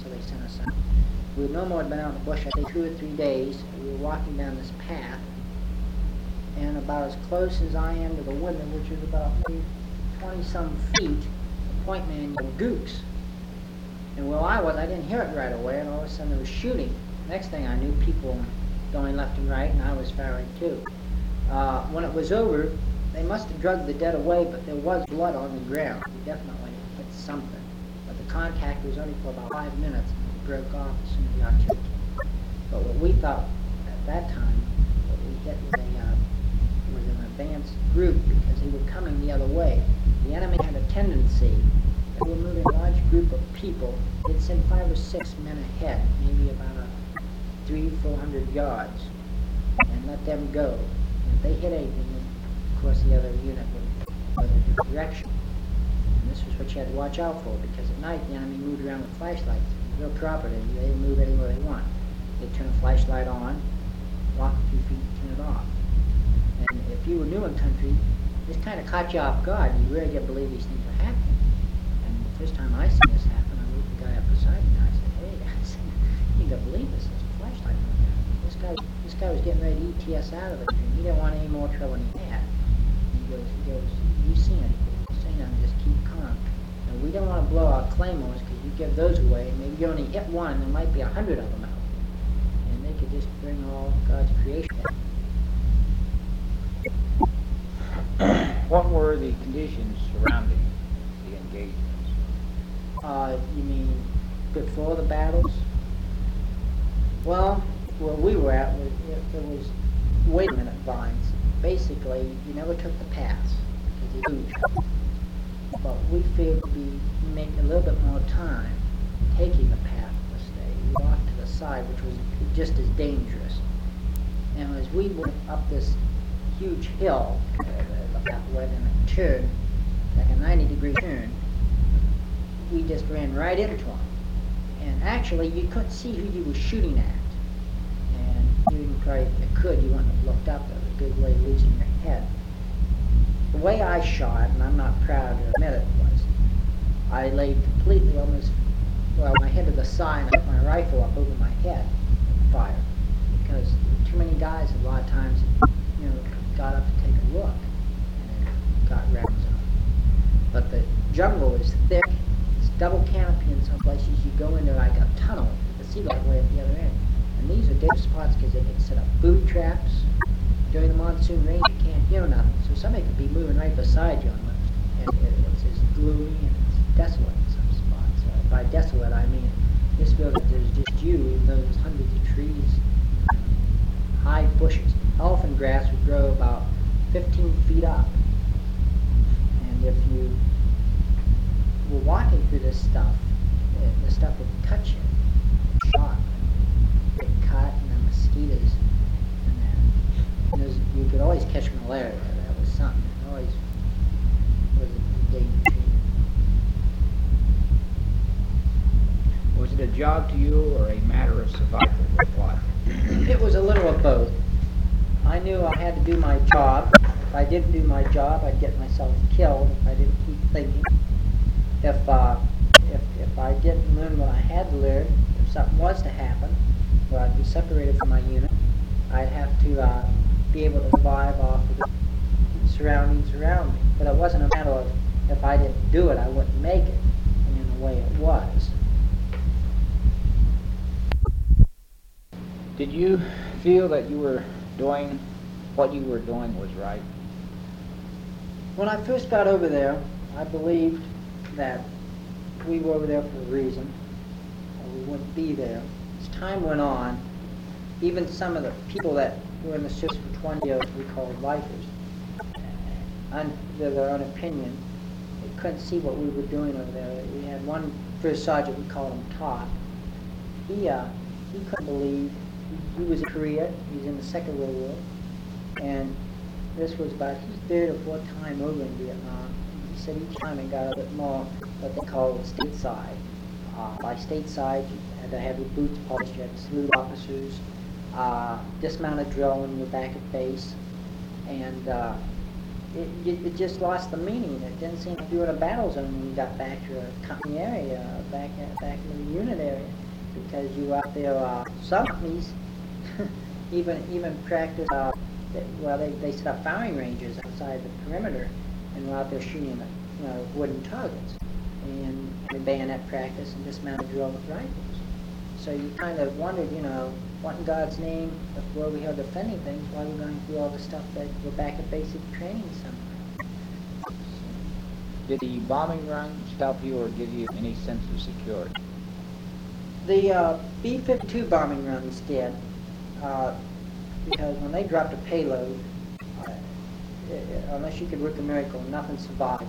so they sent us out. We had no more been out in the bush, I think 2 or 3 days. We were walking down this path, and about as close as I am to the window, which is about maybe 20-some feet, the point man yelled, "Gooks!" And where I was, I didn't hear it right away, and all of a sudden there was shooting. Next thing I knew, people going left and right, and I was firing too. When it was over, they must have drugged the dead away, but there was blood on the ground. We definitely hit something. But the contact was only for about 5 minutes, and it broke off as soon as the artillery came. But what we thought at that time, what we hit was an advanced group, because they were coming the other way. The enemy had a tendency, they were moving a large group of people. They'd send 5 or 6 men ahead, maybe about 300-400 yards, and let them go. And if they hit anything, then of course the other unit would go in a different direction. And this was what you had to watch out for, because at night the enemy moved around with flashlights. It was real cooperative. They didn't move anywhere they want. They'd turn a flashlight on, walk a few feet, turn it off. And if you were new in country, this kind of caught you off guard. You really didn't believe these things were happening. And the first time I seen this happen, I looked the guy up beside me and I said, "Hey," I said, "you can't believe this. There's a flashlight on there. This guy was getting ready to ET us out of it. He didn't want any more trouble than he had." He goes, "You seen it? You seen it? Just keep calm. And we don't want to blow our claymores, because you give those away, and maybe you only hit one, and there might be 100 of them out. And they could just bring all God's creation down." What were the conditions surrounding the engagements? You mean before the battles? Well, where we were at, it was, wait a minute, vines. Basically, you never took the paths, because they huge. But we figured we make a little bit more time taking the path to stay. We walked to the side, which was just as dangerous. And as we went up this huge hill, the path went in a turn, like a 90-degree turn, we just ran right into them. And actually, you couldn't see who you were shooting at. And you probably, if you could, you wouldn't have looked up. It was a good way of losing your head. The way I shot, and I'm not proud to admit it, was I laid completely almost, well, my head to the side, and I put my rifle up over my head and fired. Because too many guys, a lot of times, got up to take a look, and it got rounds on. But the jungle is thick. It's double canopy in some places. You go into like a tunnel, the sea light way at the other end. And these are dangerous spots because they can set up booby traps. During the monsoon rain, you can't hear nothing. So somebody could be moving right beside you almost. And it's just gloomy and it's desolate in some spots. By desolate, I mean this feels like there's just you, even though there's hundreds of trees, high bushes. Elephant grass would grow about 15 feet up. And if you were walking through this stuff, the stuff would touch you. Sharp. Get cut, and then mosquitoes. And then you could always catch malaria. That was something. It always was a danger. Was it a job to you or a matter of survival or what? It was a little of both. I knew I had to do my job. If I didn't do my job, I'd get myself killed if I didn't keep thinking. If I didn't learn what I had to learn, if something was to happen, or I'd be separated from my unit, I'd have to be able to survive off of the surroundings around me. But it wasn't a matter of if I didn't do it, I wouldn't make it. And in a way, it was. Did you feel that you were doing what you were doing was right? When I first got over there, I believed that we were over there for a reason, or we wouldn't be there. As time went on, even some of the people that were in the service for 20 years, we called lifers, under their own opinion, they couldn't see what we were doing over there. We had one first sergeant, we called him Todd. He couldn't believe. He was in Korea. He was in the Second World War, and this was about his third or fourth time over in Vietnam. He said each time it got a bit more what they call stateside. By stateside, you had to have your boots polished, you had to salute officers, dismounted drill when you were back at base, and it just lost the meaning. It didn't seem like you were in a battle zone when you got back to your company area, back in the unit area, because you were out there. Some companies even practice. They set up firing ranges outside the perimeter, and were out there shooting wooden targets, and bayonet practice and dismounted drill with rifles. So you kind of wondered, what in God's name, if we're over here defending things, why are we going through all the stuff that we're back at basic training somewhere? Did the bombing runs help you or give you any sense of security? The B-52 bombing runs did, because when they dropped a payload, unless you could work a miracle, nothing survived.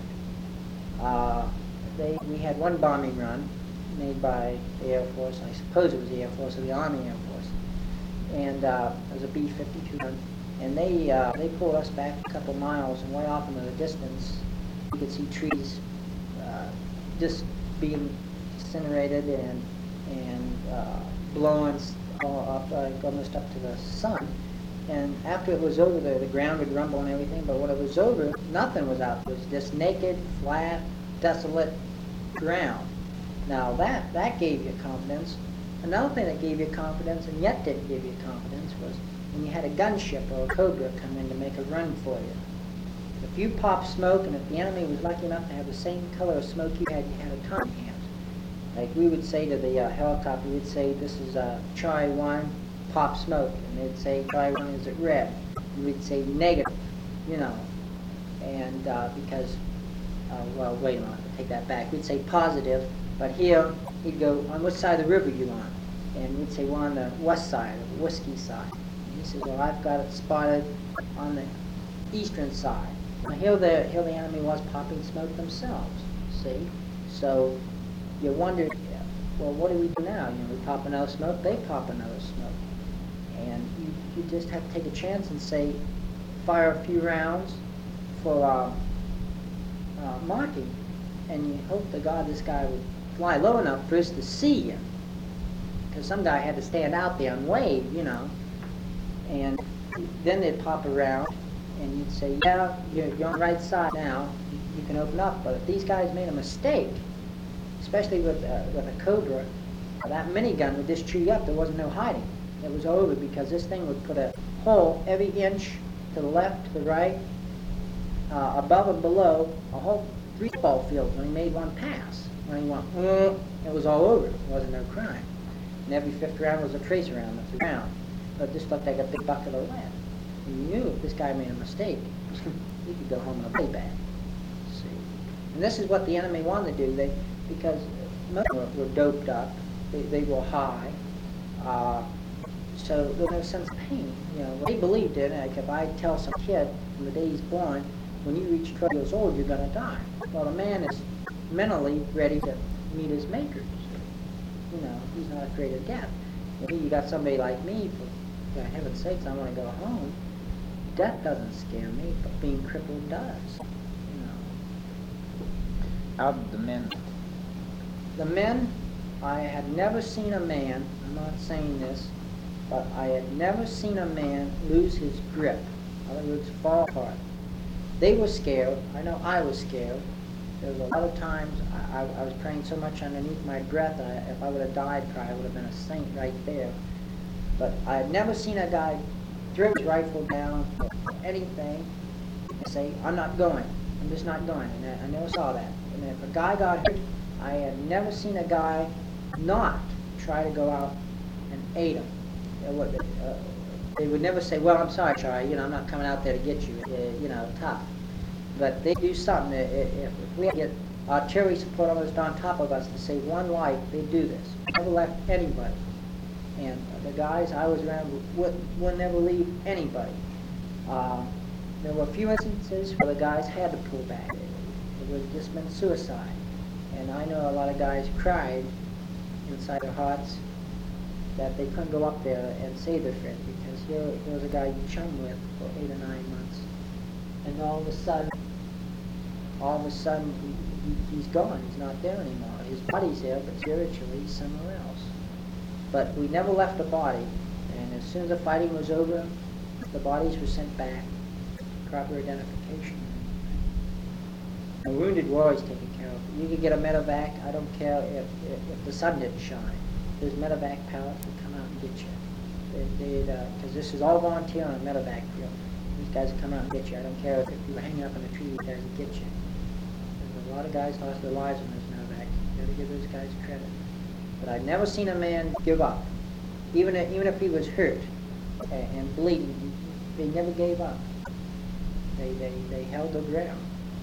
We had one bombing run made by the Air Force. I suppose it was the Air Force or the Army Air Force, and it was a B-52 run. And they pulled us back a couple miles, and way off into the distance, you could see trees just being incinerated and blowing up, almost up to the sun. And after it was over, the ground would rumble and everything. But when it was over, nothing was out. It was just naked, flat, desolate ground. Now that gave you confidence. Another thing that gave you confidence and yet didn't give you confidence was when you had a gunship or a Cobra come in to make a run for you. If you popped smoke, and if the enemy was lucky enough to have the same color of smoke you had a ton of hands. Like we would say to the helicopter, we'd say, this is Charlie 1, pop smoke. And they'd say, Charlie 1, is it red? And we'd say negative, And because, wait a minute, I'll take that back. We'd say positive, but here he'd go, on which side of the river you on? And we'd say, well, on the west side, or the whiskey side. And he says, well, I've got it spotted on the eastern side. Now here the enemy was popping smoke themselves, see? So you wondered, well, what do we do now? We pop another smoke, they pop another smoke. And you just have to take a chance and say, fire a few rounds for marking, and you hope to God this guy would fly low enough for us to see you. Because some guy had to stand out there and wave, And then they'd pop around, and you'd say, yeah, you're on the right side now, you can open up. But if these guys made a mistake, especially with a Cobra, that minigun would just chew you up. There wasn't no hiding. It was over, because this thing would put a hole every inch to the left, to the right, above and below, a whole 3 football field when he made one pass. When he went, it was all over. There wasn't no crime. And every 5th round was a tracer round that's around. But it just looked like a big bucket of lead. You knew if this guy made a mistake, he could go home in a body bag. See? And this is what the enemy wanted to do. Because most of them were doped up. They were high. So there was no sense of pain. They believed it. Like if I tell some kid from the day he's born, when you reach 12 years old, you're going to die. Well, the man is mentally ready to meet his maker. He's not afraid of death. If you got somebody like me, for heaven's sakes, I want to go home. Death doesn't scare me, but being crippled does. How did the men? The men, I had never seen a man, I'm not saying this, but I had never seen a man lose his grip. In other words, fall apart. They were scared. I know I was scared. There was a lot of times I was praying so much underneath my breath, if I would have died, probably I would have been a saint right there. But I had never seen a guy throw his rifle down or anything and say, I'm not going. I'm just not going. And I never saw that. And if a guy got hurt, I had never seen a guy not try to go out and aid him. They would never say, well, I'm sorry, Charlie, I'm not coming out there to get you, tough. But they do something. If we get artillery support almost on top of us to save one life, they do this. Never left anybody. And the guys I was around would never leave anybody. There were a few instances where the guys had to pull back. It would have just been suicide. And I know a lot of guys cried inside their hearts that they couldn't go up there and save their friend, because here was a guy you chummed with for 8 or 9 months. And all of a sudden, he's gone. He's not there anymore. His body's there, but spiritually he's somewhere else. But we never left the body. And as soon as the fighting was over, the bodies were sent back. proper identification. The wounded were always taken care of. You could get a medevac. I don't care if the sun didn't shine. There's medevac pilots that come out and get you. Because this is all volunteer on a medevac field. These guys will come out and get you. I don't care if you were hanging up in a tree, these guys will get you. There's a lot of guys lost their lives on this medevac. You got to give those guys credit. But I've never seen a man give up, even if he was hurt and bleeding. They never gave up. They held their ground.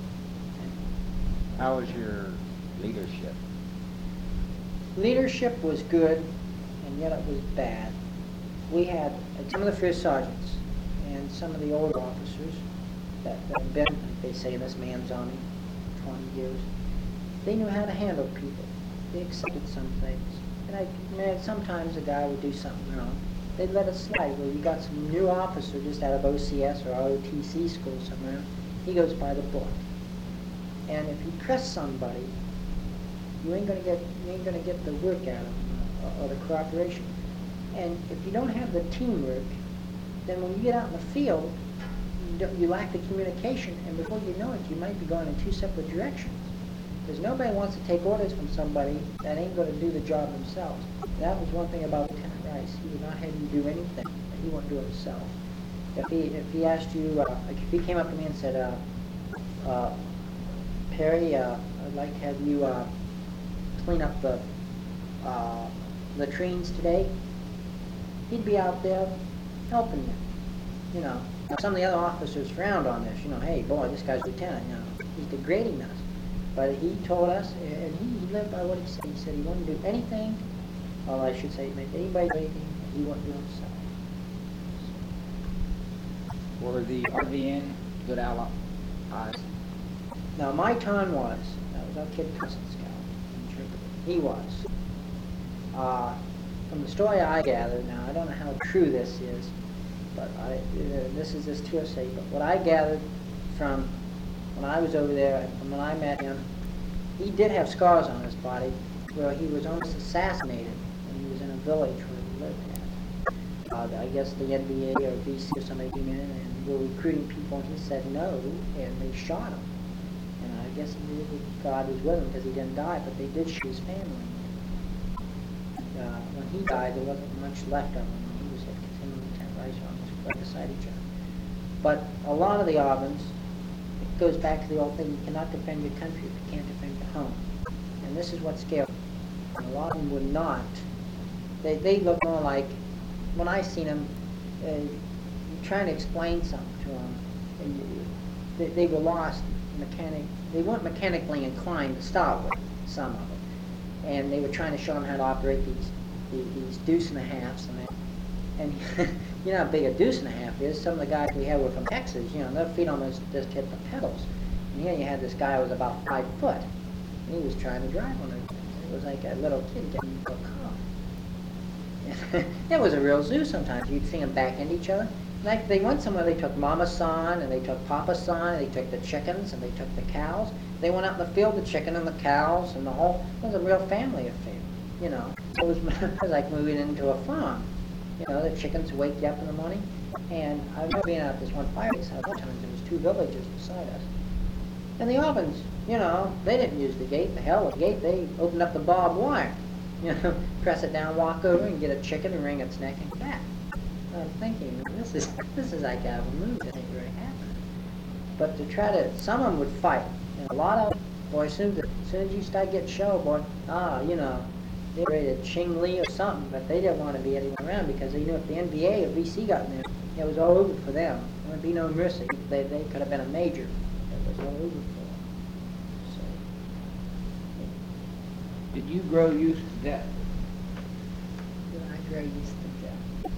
How was your leadership? Leadership was good, and yet it was bad. We had some of the first sergeants and some of the older officers that had been, they say, in this man's army 20 years. They knew how to handle people. They accepted some things. And sometimes a guy would do something wrong. They'd let it slide. Well, you got some new officer just out of OCS or ROTC school somewhere. He goes by the book. And if you press somebody, you ain't gonna get the work out of them or the cooperation. And if you don't have the teamwork, then when you get out in the field, you lack the communication, and before you know it, you might be going in two separate directions. Because nobody wants to take orders from somebody that ain't going to do the job themselves. That was one thing about Lieutenant Rice. He would not have you do anything that he wouldn't do it himself. If he asked you, like if he came up to me and said, Perry, I'd like to have you clean up the latrines today, he'd be out there helping you. You know, now, some of the other officers frowned on this. You know, hey, boy, this guy's lieutenant. You know, he's degrading us. But he told us, and he lived by what he said. He said he wouldn't do anything, or I should say, make anybody do anything that he wouldn't do himself. Were the RVN good allies? Now, my ton was, that was our kid Cousin Scout. He was. From the story I gathered, now I don't know how true this is, but this is just hearsay, but what I gathered from when I was over there and from when I met him, he did have scars on his body where he was almost assassinated when he was in a village where he lived at. I guess the NBA or BC or somebody came in and were recruiting people, and he said no, and they shot him. And I guess he knew that God was with him because he didn't die, but they did shoot his family. When he died, there wasn't much left of him. When he was hit, because him and Lieutenant Rice were almost right beside each other. But a lot of the Ovens, it goes back to the old thing, you cannot defend your country if you can't defend your home. And this is what scared them. And a lot of them would not. They look more like, when I seen them, you're trying to explain something to them, and they were lost they weren't mechanically inclined to start with, some of them. And they were trying to show them how to operate these deuce and a halves and you know how big a deuce and a half is. Some of the guys we had were from Texas, you know, their feet almost just hit the pedals. And here you had this guy who was about 5 foot, and he was trying to drive one of those things. It was like a little kid getting into a car. It was a real zoo sometimes. You'd see them back into each other. Like they went somewhere, they took Mama's son, and they took Papa's son, and they took the chickens, and they took the cows. They went out in the field, the chicken and the cows, and the whole, it was a real family affair, you know. It was like moving into a farm. You know, the chickens wake you up in the morning, and I remember being out at this one fire base, one time there was 2 villages beside us. And the Ovens, you know, they didn't use the gate, the hell with the gate, they opened up the barbed wire. You know, press it down, walk over, and get a chicken and wring its neck and back. I'm thinking, this is like out of a movie. That ain't really happening. But to try to, some of them would fight. And a lot of them, boy, as soon as you start getting shelled, boy, you know, they were ready to Ching Lee or something, but they didn't want to be anyone around because they knew if the NBA or VC got in there, it was all over for them. There would be no mercy. They could have been a major. It was all over for them. So, Did you grow used to death? did I grow used to death?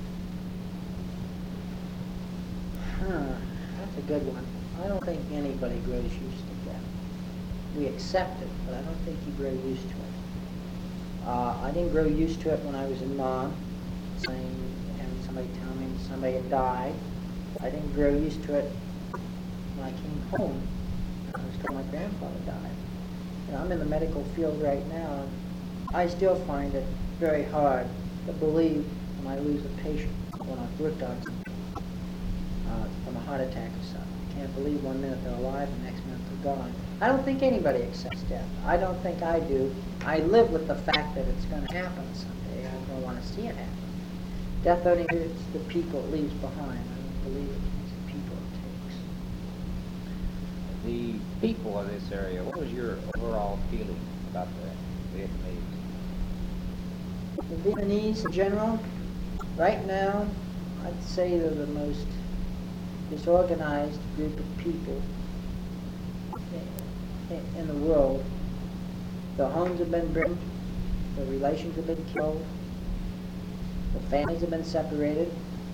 That's a good one. I don't think anybody grows used to death. We accept it, but I don't think you grow used to it. I didn't grow used to it when I was in Mom, having somebody tell me somebody had died. I didn't grow used to it when I came home. I was told my grandfather died. And I'm in the medical field right now, and I still find it very hard to believe when I lose a patient when I've worked on something from a heart attack or something. I can't believe 1 minute they're alive, the next minute they're gone. I don't think anybody accepts death. I don't think I do. I live with the fact that it's going to happen someday. I don't want to see it happen. Death only hurts the people it leaves behind. I don't believe it takes the people it takes. The people of this area, what was your overall feeling about the Vietnamese? The Vietnamese in general, right now, I'd say they're the most disorganized group of people in the world. Their homes have been burned, their relations have been killed, the families have been separated.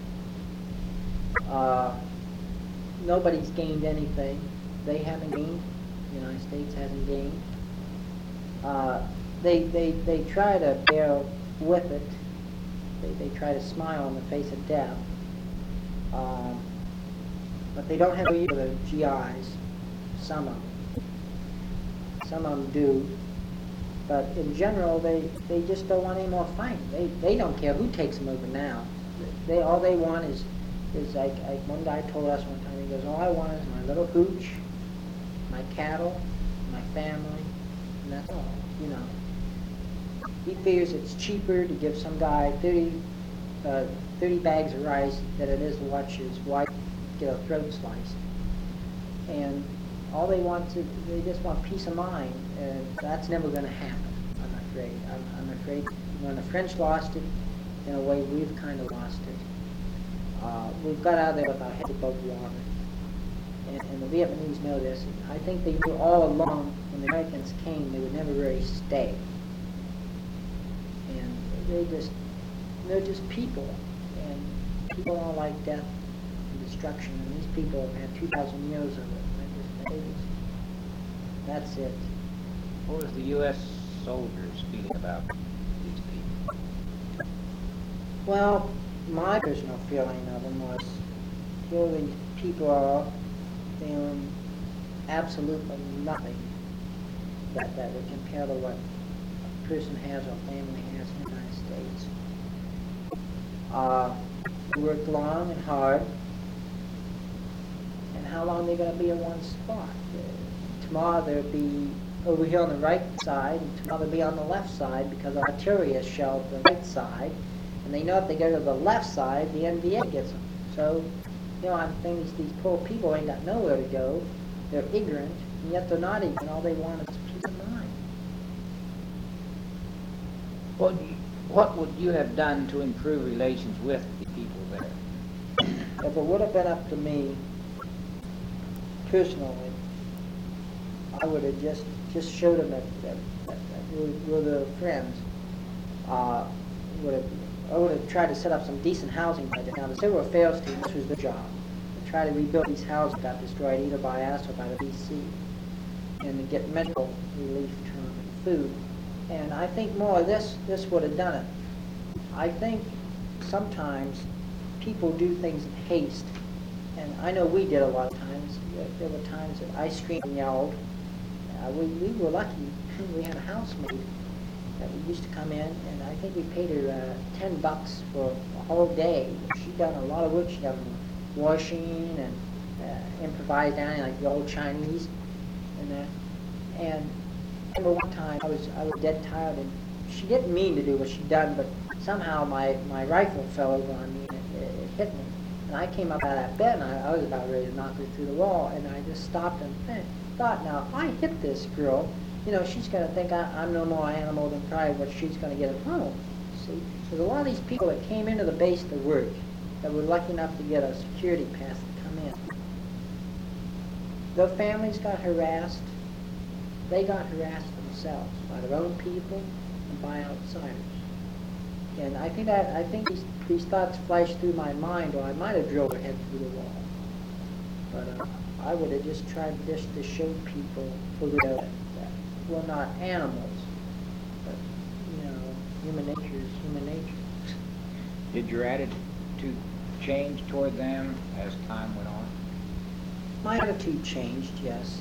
Nobody's gained anything. They haven't gained. The United States hasn't gained. They try to bear with it. They try to smile in the face of death. But they don't have to for the GIs. Some of them. Some of them do. But in general, they just don't want any more fighting. They don't care who takes them over now. All they want is like one guy told us one time, he goes, all I want is my little hooch, my cattle, my family, and that's all, you know. He figures it's cheaper to give some guy 30 bags of rice than it is to watch his wife get her throat sliced. And all they want to, they just want peace of mind, and that's never going to happen, I'm afraid. I'm afraid when the French lost it, in a way we've kind of lost it. We've got out of there with our heads above water. And the Vietnamese know this. I think they knew all along when the Americans came they would never really stay. And they're just people. And people don't like death and destruction. And these people have had 2,000 years of it. That's it. What was the U.S. soldiers feeling about these people? Well, my personal feeling of them was, here these people are feeling absolutely nothing that would compare to what a person has or family has in the United States. They worked long and hard, and how long they're going to be in one spot? Tomorrow they'll be over here on the right side, and tomorrow they'll be on the left side because artillery has shelled the right side. And they know if they go to the left side, the NVA gets them. So, you know, I'm thinking these poor people ain't got nowhere to go. They're ignorant, and yet they're not ignorant. All they want is peace of mind. What would you have done to improve relations with the people there? If it would have been up to me, personally, I would have just showed them that we're their friends. I would have tried to set up some decent housing project. Now, the Civil Affairs team, this was their job, to try to rebuild these houses that got destroyed either by us or by the BC, and to get medical relief to them and food. And I think more of this would have done it. I think sometimes people do things in haste, and I know we did a lot of times. There were times that I screamed and yelled. We were lucky. We had a housemaid that we used to come in, and I think we paid her $10 for a whole day. She'd done a lot of work. She'd done washing and improvised down like the old Chinese, and I remember one time I was dead tired, and she didn't mean to do what she'd done, but somehow my rifle fell over on me and it hit me, and I came up out of that bed and I was about ready to knock her through the wall, and I just stopped and thought, now if I hit this girl, you know, she's going to think I'm no more animal than probably what she's going to get at home. See, there's a lot of these people that came into the base to work that were lucky enough to get a security pass to come in. Their families got harassed. They got harassed themselves by their own people and by outsiders. And I think these thoughts flashed through my mind, or I might have drilled her head through the wall. But I would have just tried just to show people for real that we're not animals, but, you know, human nature is human nature. Did your attitude change toward them as time went on? My attitude changed, yes.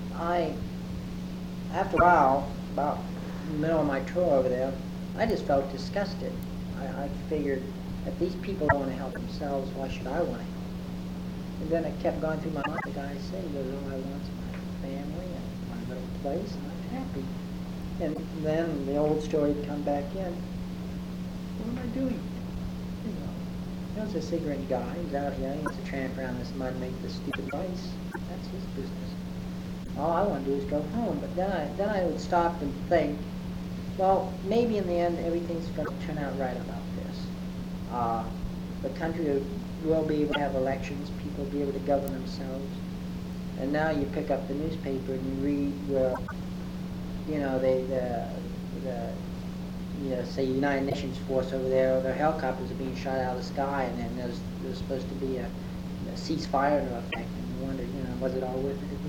After a while, about the middle of my tour over there, I just felt disgusted. I figured if these people don't want to help themselves, why should I want to help? And then it kept going through my mind. The guy said, he goes, all I want is my family and my little place, and I'm happy. And then the old story would come back in. What am I doing? You know, he was a cigarette guy. He's out here. He wants to tramp around this mud and make this stupid rice. That's his business. All I want to do is go home. But then I would stop and think, well, maybe in the end everything's going to turn out right about this. The country will be able to have elections. People will be able to govern themselves. And now you pick up the newspaper and you read where, you know, say United Nations force over there, their helicopters are being shot out of the sky, and then there's supposed to be a ceasefire to effect, and you wonder, you know, was it all worth it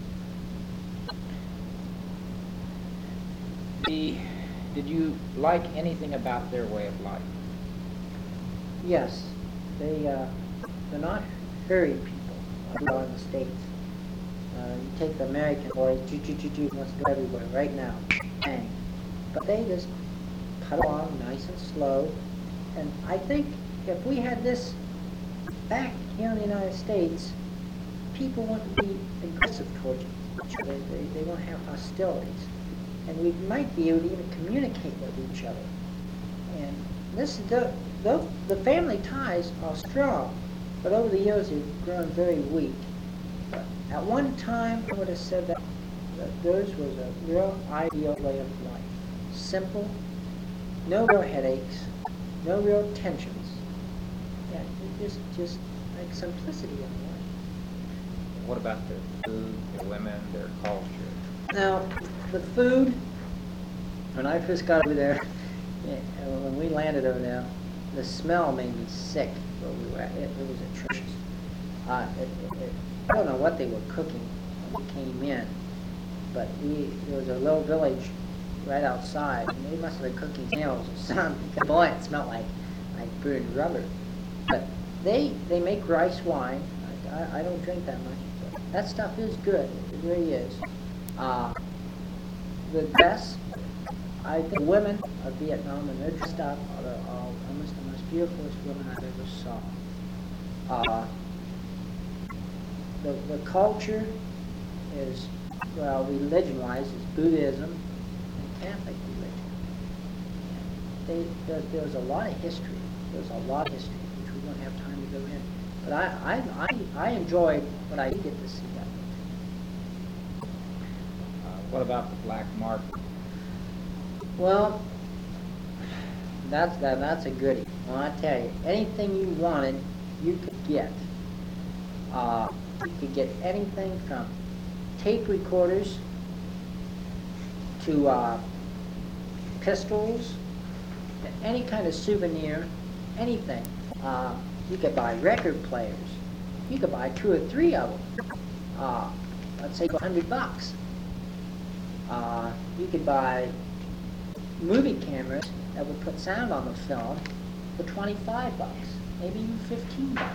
again? Did you like anything about their way of life? Yes, they're not hurried people like we are in the States. You take the American boys, wants to go everywhere right now, bang. But they just cut along nice and slow. And I think if we had this back here in the United States, people want to be aggressive towards each other. They won't have hostilities. And we might be able to even communicate with each other. And the family ties are strong, but over the years they've grown very weak. But at one time, I would have said that theirs was a real ideal way of life. Simple, no real headaches, no real tensions. Yeah, just like simplicity in life. What about their food, their women, their culture? Now, the food, when I first got over there, when we landed over there, the smell made me sick where we were at. It was atrocious. I don't know what they were cooking when we came in, but there was a little village right outside, and they must have been cooking snails or something. Boy, it smelled like burned rubber. But they make rice wine. I don't drink that much, but that stuff is good. It really is. The dress, I think the women of Vietnam and their dressed up are almost the most beautiful women I've ever saw. The culture is, well, religion-wise, is Buddhism and Catholic religion. There's a lot of history. There's a lot of history, which we don't have time to go in. But I enjoyed what I did get to see that. What about the black market? Well, that's a goodie. Well, I tell you, anything you wanted, you could get. You could get anything from tape recorders to pistols, to any kind of souvenir, anything. You could buy record players. You could buy 2 or 3 of them. Let's say $100. You could buy movie cameras that would put sound on the film for $25, maybe even $15.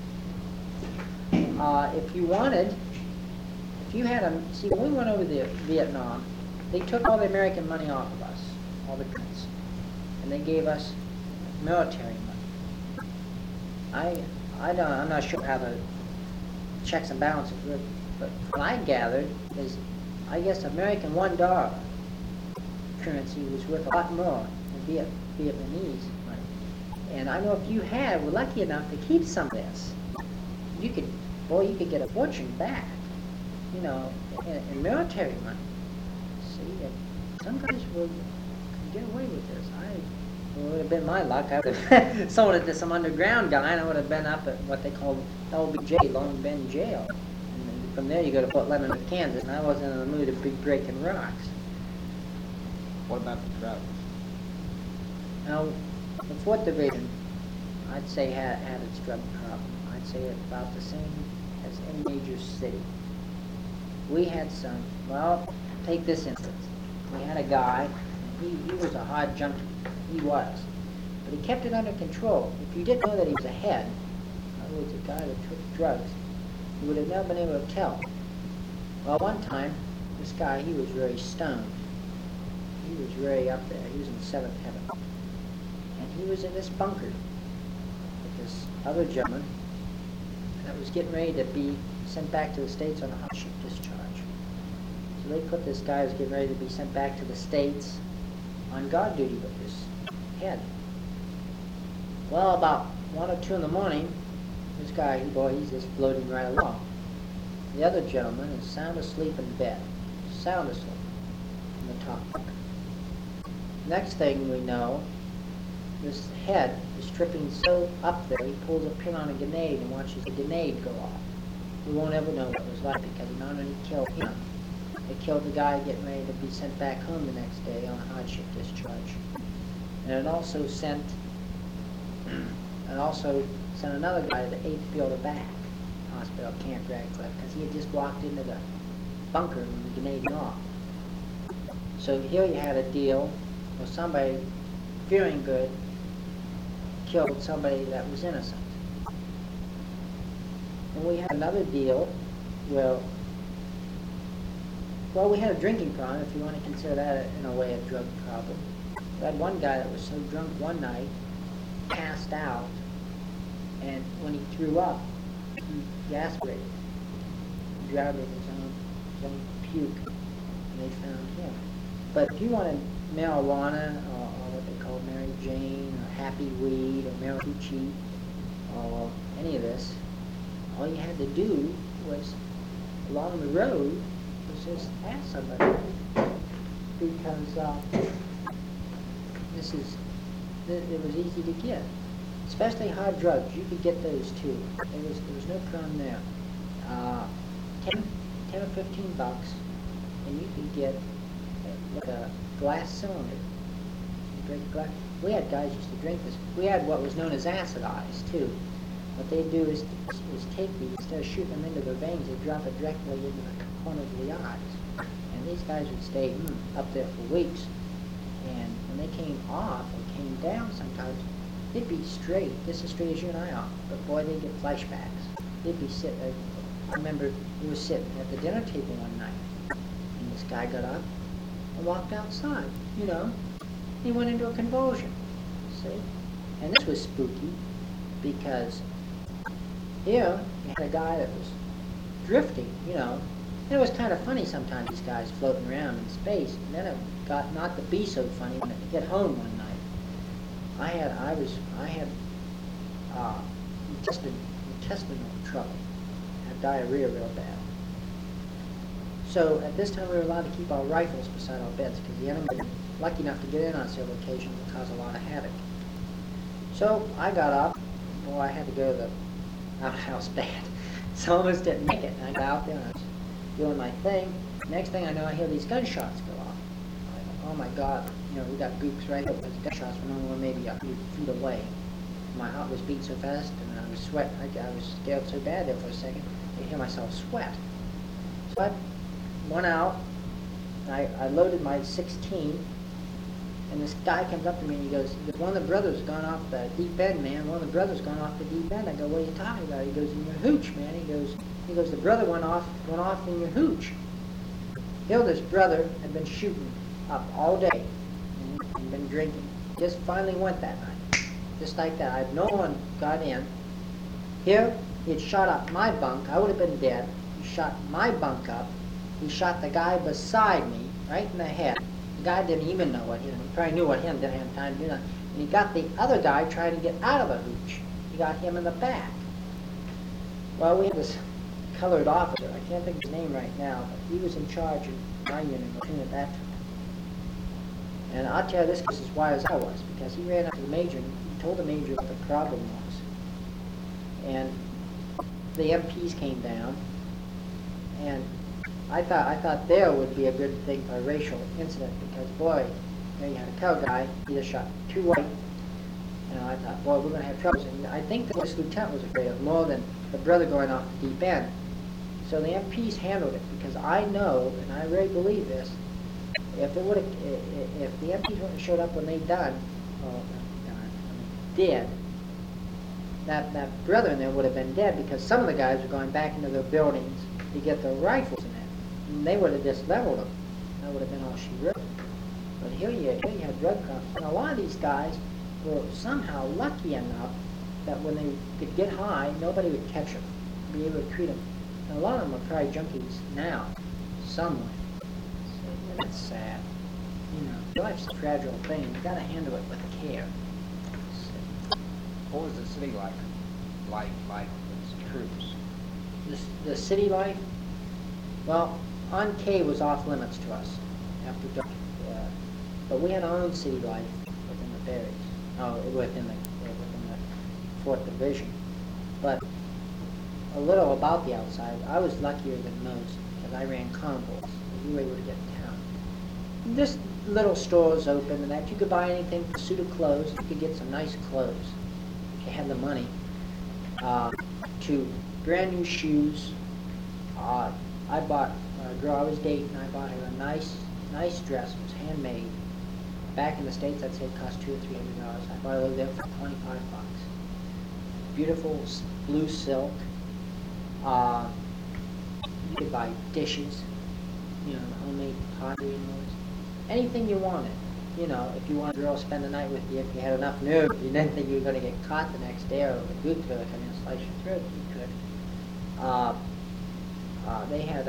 If you wanted, if you had see, when we went over to Vietnam, they took all the American money off of us, all the prints, and they gave us military money. I'm not sure how the checks and balances work, but what I gathered is, I guess American $1 currency was worth a lot more than Vietnamese money. And I know if you were lucky enough to keep some of this, you could get a fortune back, you know, in military money. See, some guys could get away with this. It would have been my luck. I would have sold it to some underground guy, and I would have been up at what they call LBJ, Long Bend Jail. And from there you go to Fort Leavenworth, Kansas, and I wasn't in the mood to be breaking rocks. What about the drugs? Now, the 4th Division, I'd say had its drug problem. I'd say about the same as any major city. We had some, well, take this instance. We had a guy, and he was a hard junkie. He was. But he kept it under control. If you didn't know that he was a head, in other words, a guy that took drugs, you would have never been able to tell. Well, one time, this guy, he was very stoned. He was very up there. He was in the 7th heaven. And he was in this bunker with this other gentleman. that was getting ready to be sent back to the States on a hardship discharge. So they put this guy who was getting ready to be sent back to the States on guard duty with his head. Well, about 1 or 2 in the morning, this guy, he's just floating right along. The other gentleman is sound asleep in bed, sound asleep in the top bunk. Next thing we know, this head is tripping so up there, he pulls a pin on a grenade and watches the grenade go off. We won't ever know what it was like because it not only killed him, it killed the guy getting ready to be sent back home the next day on a hardship discharge. And it also sent another guy to the 8th Field of Back Hospital, Camp Radcliffe, because he had just walked into the bunker when the grenade went off. So here you had a deal where somebody fearing good killed somebody that was innocent. And we had another deal where, well, we had a drinking problem, if you want to consider that in a way a drug problem. We had one guy that was so drunk one night, passed out, and when he threw up, he aspirated. He drowned in his own puke, and they found him. But if you wanted marijuana, or what they call Mary Jane, or Happy Weed, or Marijuana, or any of this, all you had to do was, along the road, was just ask somebody. Because it was easy to get. Especially hard drugs, you could get those too. There was no problem there. 10 or 15 bucks, and you could get like a glass cylinder. You drink glass. We had guys used to drink this. We had what was known as acid eyes too. What they do is take these, instead of shooting them into their veins, they drop it directly into the corners of the eyes. And these guys would stay up there for weeks. And when they came off or came down sometimes, they'd be straight, just as straight as you and I are. But boy, they'd get flashbacks. They'd be sitting, I remember we were sitting at the dinner table one night, and this guy got up and walked outside, you know. He went into a convulsion, see? And this was spooky, because here you had a guy that was drifting, you know. And it was kind of funny sometimes, these guys floating around in space, and then it got not to be so funny when it get home one night. I had intestinal trouble. I had diarrhea real bad. So at this time we were allowed to keep our rifles beside our beds because the enemy was lucky enough to get in on several occasions and cause a lot of havoc. So I got up. Boy, I had to go to the outhouse bad. So I almost didn't make it. And I got out there and I was doing my thing. Next thing I know, I hear these gunshots go off. I go, oh my God, you know, we got gooks right here. Those gunshots were only maybe a few feet away. My heart was beating so fast and I was sweating. I was scared so bad there for a second. I could hear myself sweat. So I went out. I loaded my 16. And this guy comes up to me and he goes, one of the brothers gone off the deep end, man. One of the brothers gone off the deep end. I go, what are you talking about? He goes, in your hooch, man. He goes, the brother went off in your hooch. Hill, this brother had been shooting up all day and been drinking. Just finally went that night. Just like that. I had no one got in. Here, he had shot up my bunk. I would have been dead. He shot my bunk up. He shot the guy beside me right in the head. The guy didn't even know what hit him. He probably knew what hit him, didn't have time to do that. And he got the other guy trying to get out of the hooch. He got him in the back. Well, we had this colored officer. I can't think of his name right now, but he was in charge of my unit at that time. And I'll tell you, this was as wise as I was, because he ran up to the major and he told the major what the problem was. And the MPs came down, and I thought there would be a good thing for a racial incident because, boy, you had a pale guy, he just shot 2 white, and I thought, boy, we're going to have troubles. And I think that this lieutenant was afraid of more than the brother going off the deep end. So the MPs handled it because I know, and I really believe this, if the MPs wouldn't have showed up when they did, that brother in there would have been dead because some of the guys were going back into their buildings to get their rifles in it. And they would have just leveled them. That would have been all she wrote. But here you had drug cops. And a lot of these guys were somehow lucky enough that when they could get high, nobody would catch them. be able to treat them. And a lot of them are probably junkies now, somewhere. So, that's sad. You know, life's a fragile thing. You gotta handle it with care. So, What was the city like with its troops? the city life, well, on K was off limits to us after dark. But we had our own city life within the barracks, within the 4th Division. But a little about the outside, I was luckier than most because I ran carnivals. We were able to get in town. Just little stores open and that you could buy anything from a suit of clothes. You could get some nice clothes if you had the money. To brand new shoes. I bought a girl I was dating. I bought her a nice dress. It was handmade. Back in the States, I'd say it cost $200 or $300. I bought it over there for $25. Beautiful blue silk. You could buy dishes, you know, homemade pottery and those. Anything you wanted. You know, if you wanted a girl to spend the night with you, if you had enough nerve, you didn't think you were going to get caught the next day or a good could come in and slice your throat, you could. They had,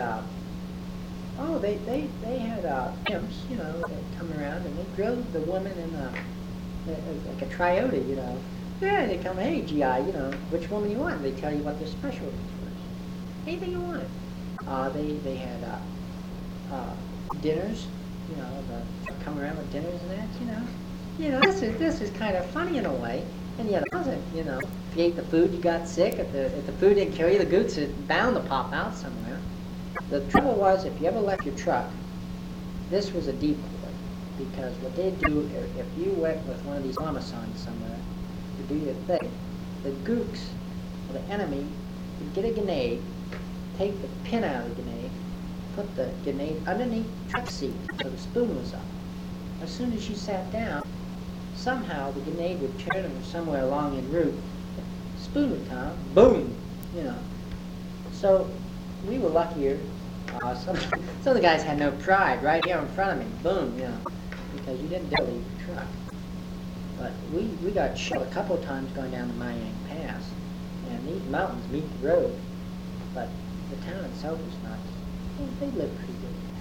they had pimps, you know, that come around and they drilled the women in like a Toyota, you know. Yeah, they come, hey, GI, you know, which woman you want? And they tell you what their specialties were. Anything you wanted. They had dinners, you know, come around with dinners and that, you know. You know, this is kind of funny in a way, and yet it wasn't, you know. If you ate the food, you got sick. If the food didn't kill you, the goods are bound to pop out somewhere. The trouble was, if you ever left your truck, this was a decoy, because what they'd do, if you went with one of these homicides somewhere to do your thing, the gooks, or the enemy, would get a grenade, take the pin out of the grenade, put the grenade underneath the truck seat so the spoon was up. As soon as you sat down, somehow the grenade would turn them somewhere along en route. Spoon would come, boom, you know. So we were luckier. Some of the guys had no pride right here in front of me, boom, you know, because you didn't dare leave your truck. But we got shot a couple of times going down the Mayang Pass, and these mountains meet the road. But the town itself was nice. They lived pretty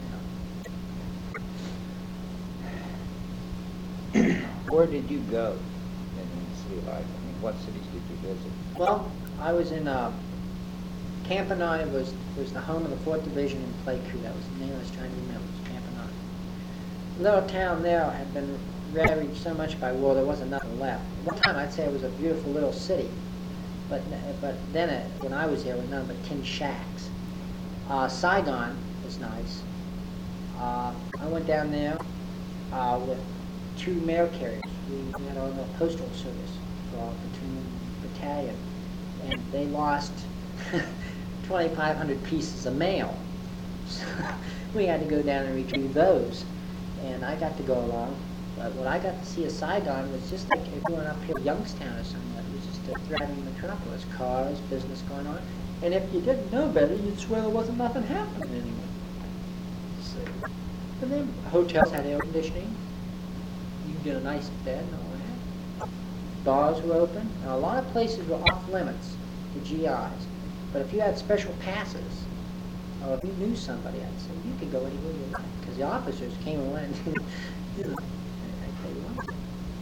good in town. Where did you go in the city life? I mean, what cities did you visit? Well, I was in Campanile was the home of the 4th Division in Clay Creek. That was the name I was trying to remember. It was Campanile. Little town there had been ravaged so much by war there wasn't nothing left. One time I'd say it was a beautiful little city, but then when I was there, it was nothing but tin shacks. Saigon was nice. I went down there with 2 mail carriers. We had our own little postal service for our platoon battalion, and they lost 2,500 pieces of mail. So we had to go down and retrieve those, and I got to go along. But what I got to see of Saigon was just like if you went up here to Youngstown or something. It was just a thriving metropolis, cars, business going on. And if you didn't know better, you'd swear there wasn't nothing happening anyway. So, and then hotels had air conditioning. You could get a nice bed and all that. Bars were open. Now, a lot of places were off limits to GIs. But if you had special passes, or if you knew somebody, I'd say you could go anywhere you like, because the officers came and went. You know, they wanted.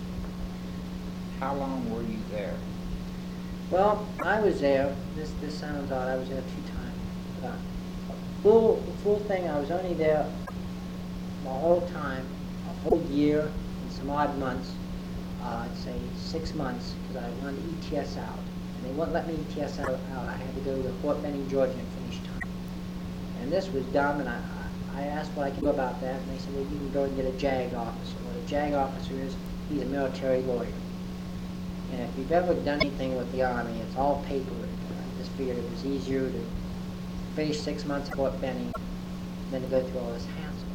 How long were you there? Well, I was there. This sounds odd. I was there 2 times. Full thing. I was only there the whole time, a whole year and some odd months. I'd say 6 months, because I wanted ETS out. And they wouldn't let me ETS out. I had to go to Fort Benning, Georgia, and finish time. And this was dumb, and I asked what I could do about that, and they said, well, you can go and get a JAG officer. What a JAG officer is, he's a military lawyer. And if you've ever done anything with the Army, it's all paperwork. I just figured it was easier to finish 6 months at Fort Benning than to go through all this hassle.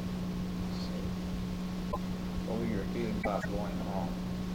What were your feelings about going home?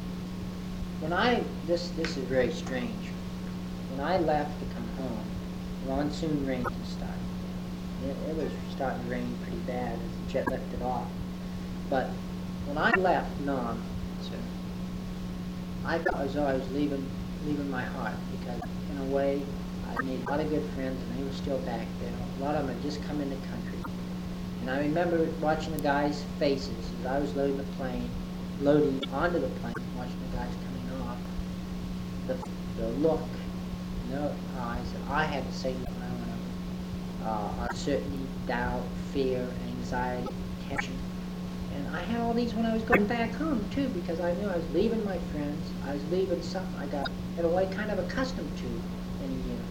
This is very strange. When I left to come home, monsoon rain had started. It was starting to rain pretty bad as the jet lifted off. But when I left Nam, I felt as though I was leaving my heart, because in a way I made a lot of good friends, and they were still back there. A lot of them had just come in the country. And I remember watching the guys' faces as I was loading onto the plane, watching the guys coming off. The look in their eyes that I had the same look when I went over. Uncertainty, doubt, fear, anxiety, tension. And I had all these when I was going back home, too, because I knew I was leaving my friends. I was leaving something I got, in a way, kind of accustomed to in a year.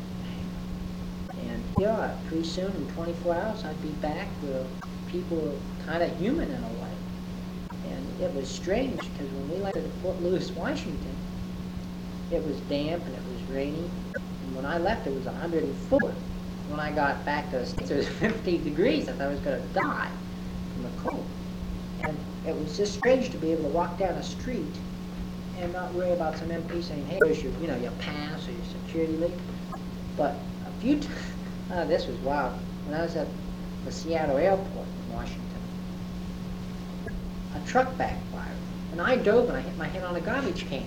And yeah, pretty soon, in 24 hours, I'd be back where people were kind of human in a way. And it was strange, because when we landed at Fort Lewis, Washington, it was damp and it was rainy. And when I left, it was 104. When I got back to the States, it was 50 degrees. I thought I was going to die from the cold. And it was just strange to be able to walk down a street and not worry about some MP saying, hey, here's your, your pass or your security leak. But a few times, this was wild. When I was at the Seattle airport in Washington, a truck backfired. And I dove and I hit my head on a garbage can,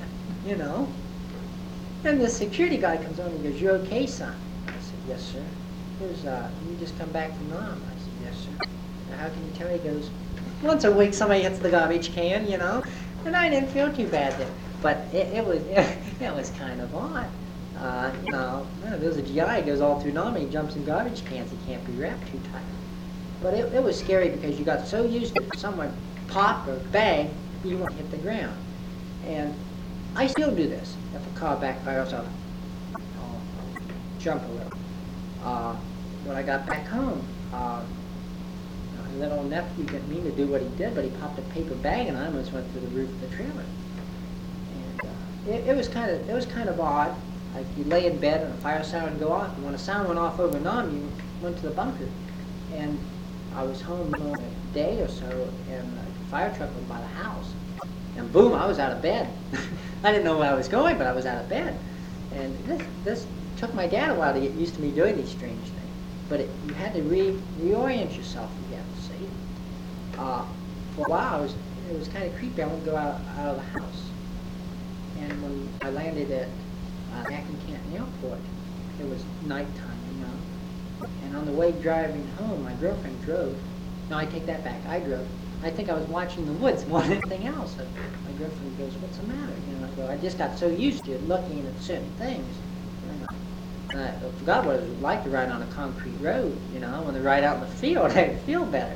And the security guy comes on and he goes, you okay, son? I said, yes, sir. He goes, you just come back from Nam? I said, yes, sir. Now, how can you tell? He goes, once a week somebody hits the garbage can, And I didn't feel too bad then. But it was kind of odd. There's a GI goes all through Nam, he jumps in garbage cans, he can't be wrapped too tight. But it was scary because you got so used to someone pop or bang, you won't hit the ground. And I still do this. If a car backfires, I'll jump a little. When I got back home, my little nephew didn't mean to do what he did, but he popped a paper bag and I almost went through the roof of the trailer. And it was kind of odd. Like you lay in bed and a fire siren would go off, and when a sound went off over Nam, you went to the bunker. And I was home a day or so, and the fire truck was by the house. And boom, I was out of bed. I didn't know where I was going, but I was out of bed. And this took my dad a while to get used to me doing these strange things. But you had to reorient yourself again, see? For a while, it was kind of creepy. I wouldn't go out of the house. And when I landed at Acton Canton Airport, it was nighttime, And on the way driving home, my girlfriend drove. No, I take that back. I drove. I think I was watching the woods more than anything else. And my girlfriend goes, what's the matter? I go, I just got so used to looking at certain things. And I forgot what it was like to ride on a concrete road, when they ride out in the field, I feel better.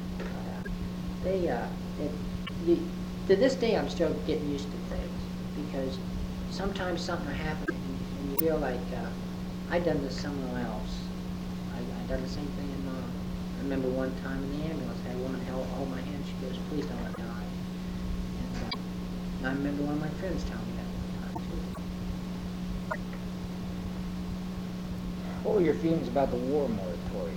To this day, I'm still getting used to things, because sometimes something will happen and you feel like, I'd done this somewhere else. I'd done the same thing in Nam. I remember one time in the ambulance, I had a woman hold my hand, she goes, please don't let me die. And I remember one of my friends telling me that one time, too. What were your feelings about the war moratoriums?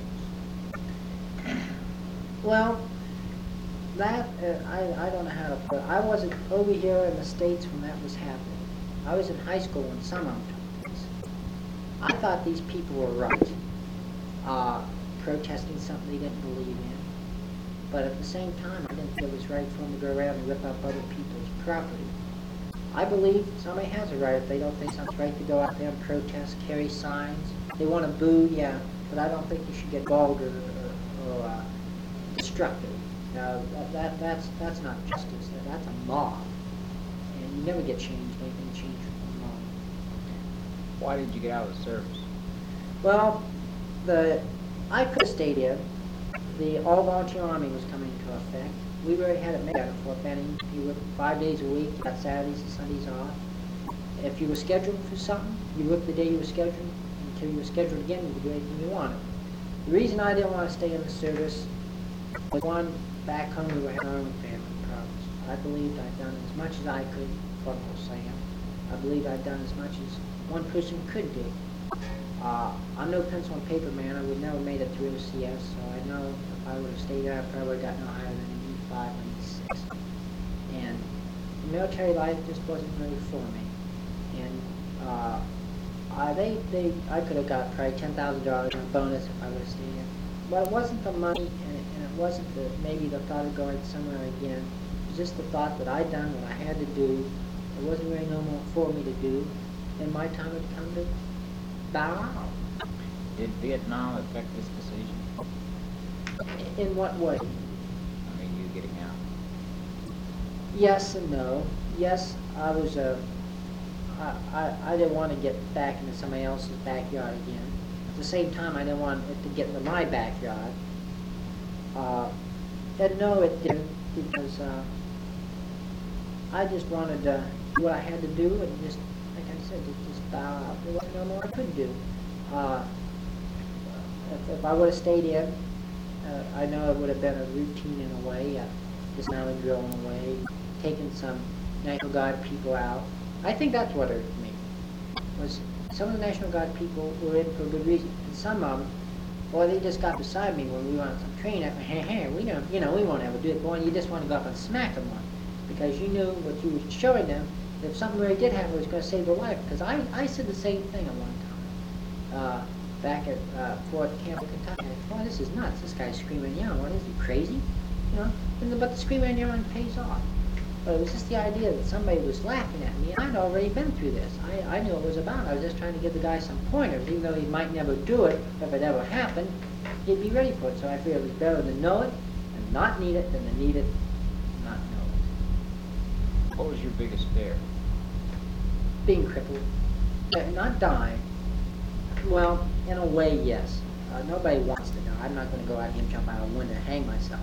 Well, that, I don't know how to put it. I wasn't over here in the States when that was happening. I was in high school when some of them took place. I thought these people were right, protesting something they didn't believe in. But at the same time, I didn't feel it was right for them to go around and rip up other people's property. I believe somebody has a right if they don't think something's right to go out there and protest, carry signs. They want to boo, yeah, but I don't think you should get vulgar or destructive. That's not justice. That's a mob, and you never get changed. Anything changed from a mob. Why did you get out of the service? Well, I could have stayed in. The all-volunteer army was coming into effect. We already had it made out of Fort Benning. You worked 5 days a week. You got Saturdays and Sundays off. If you were scheduled for something, you worked the day you were scheduled until you were scheduled again. You could do anything you wanted. The reason I didn't want to stay in the service was, one, back home we were having our own family problems. I believed I'd done as much as I could for Uncle Sam. I believed I'd done as much as one person could do. I'm no pencil and paper man. I would never made it through OCS, so I know if I would have stayed there, I probably would have got no higher than an E5 or an E6. And military life just wasn't really for me. And I could have got probably $10,000 in a bonus if I would have stayed in. But it wasn't the money, and it wasn't maybe the thought of going somewhere again. It was just the thought that I'd done what I had to do. There wasn't really no more for me to do, and my time had come to bow out. Did Vietnam affect this decision? In what way? I mean, you getting out. Yes and no. Yes, I was I didn't want to get back into somebody else's backyard again. At the same time, I didn't want it to get into my backyard. And no, it didn't, because I just wanted to do what I had to do, and just, like I said, just bow out. There wasn't no more I could do. If I would have stayed in, I know it would have been a routine in a way, just now and drilling away, taking some National Guard people out. I think that's what hurt me, was some of the National Guard people were in for a good reason, and some of them, boy, they just got beside me when we were on some train. We don't, we won't ever do it, boy, and you just want to go up and smack them one, because you knew what you were showing them. If something really did happen, it was going to save their life. Because I said the same thing at one time, back at Fort Campbell, Kentucky. Boy, this is nuts. This guy's screaming and yelling. What is he, crazy? But the screaming and yelling pays off. But it was just the idea that somebody was laughing at me. I'd already been through this. I knew what it was about. I was just trying to give the guy some pointers. Even though he might never do it, if it ever happened, he'd be ready for it. So I figured it was better to know it and not need it than to need it and not know it. What was your biggest fear? Being crippled. Not dying. Well, in a way, yes. Nobody wants to die. I'm not going to go out here and jump out of a window and hang myself.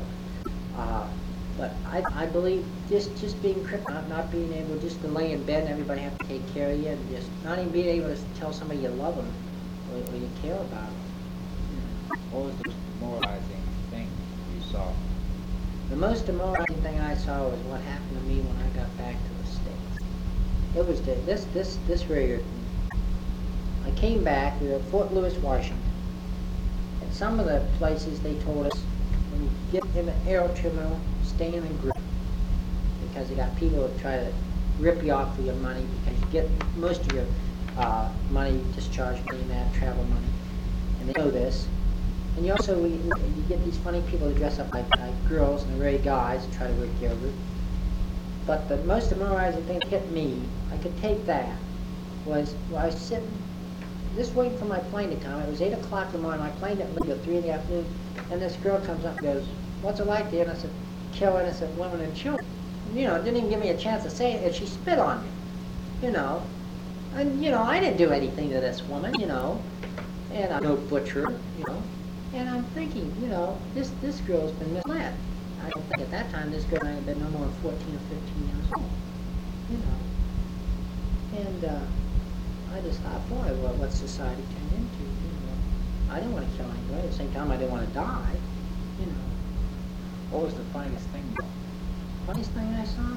But I believe just being crippled, not being able just to lay in bed and everybody have to take care of you, and just not even being able to tell somebody you love them or you care about them. What was the most demoralizing thing you saw? The most demoralizing thing I saw was what happened to me when I got back to the States. It was this really hurt me. I came back, we were at Fort Lewis, Washington. At some of the places they told us, when you get in the aero terminal, stay in the group. Because they got people that try to rip you off for your money, because you get most of your money discharged paying that travel money. And they know this. And you also, you get these funny people that dress up like girls and they're really guys and try to work you over. But the most demoralizing thing that hit me, I could take that, was I was sitting, just waiting for my plane to come. It was 8 o'clock in the morning. My plane didn't leave till 3 in the afternoon. And this girl comes up and goes, "What's it like there?" And I said, "Kill innocent women and children." And, didn't even give me a chance to say it, and she spit on me, And, I didn't do anything to this woman, And I'm no butcher, And I'm thinking, this girl's been misled. I don't think at that time this girl might have been no more than 14 or 15 years old, And I just thought, boy, what society turned into, I didn't want to kill anybody. At the same time, I didn't want to die, What was the funniest thing? Funniest thing I saw?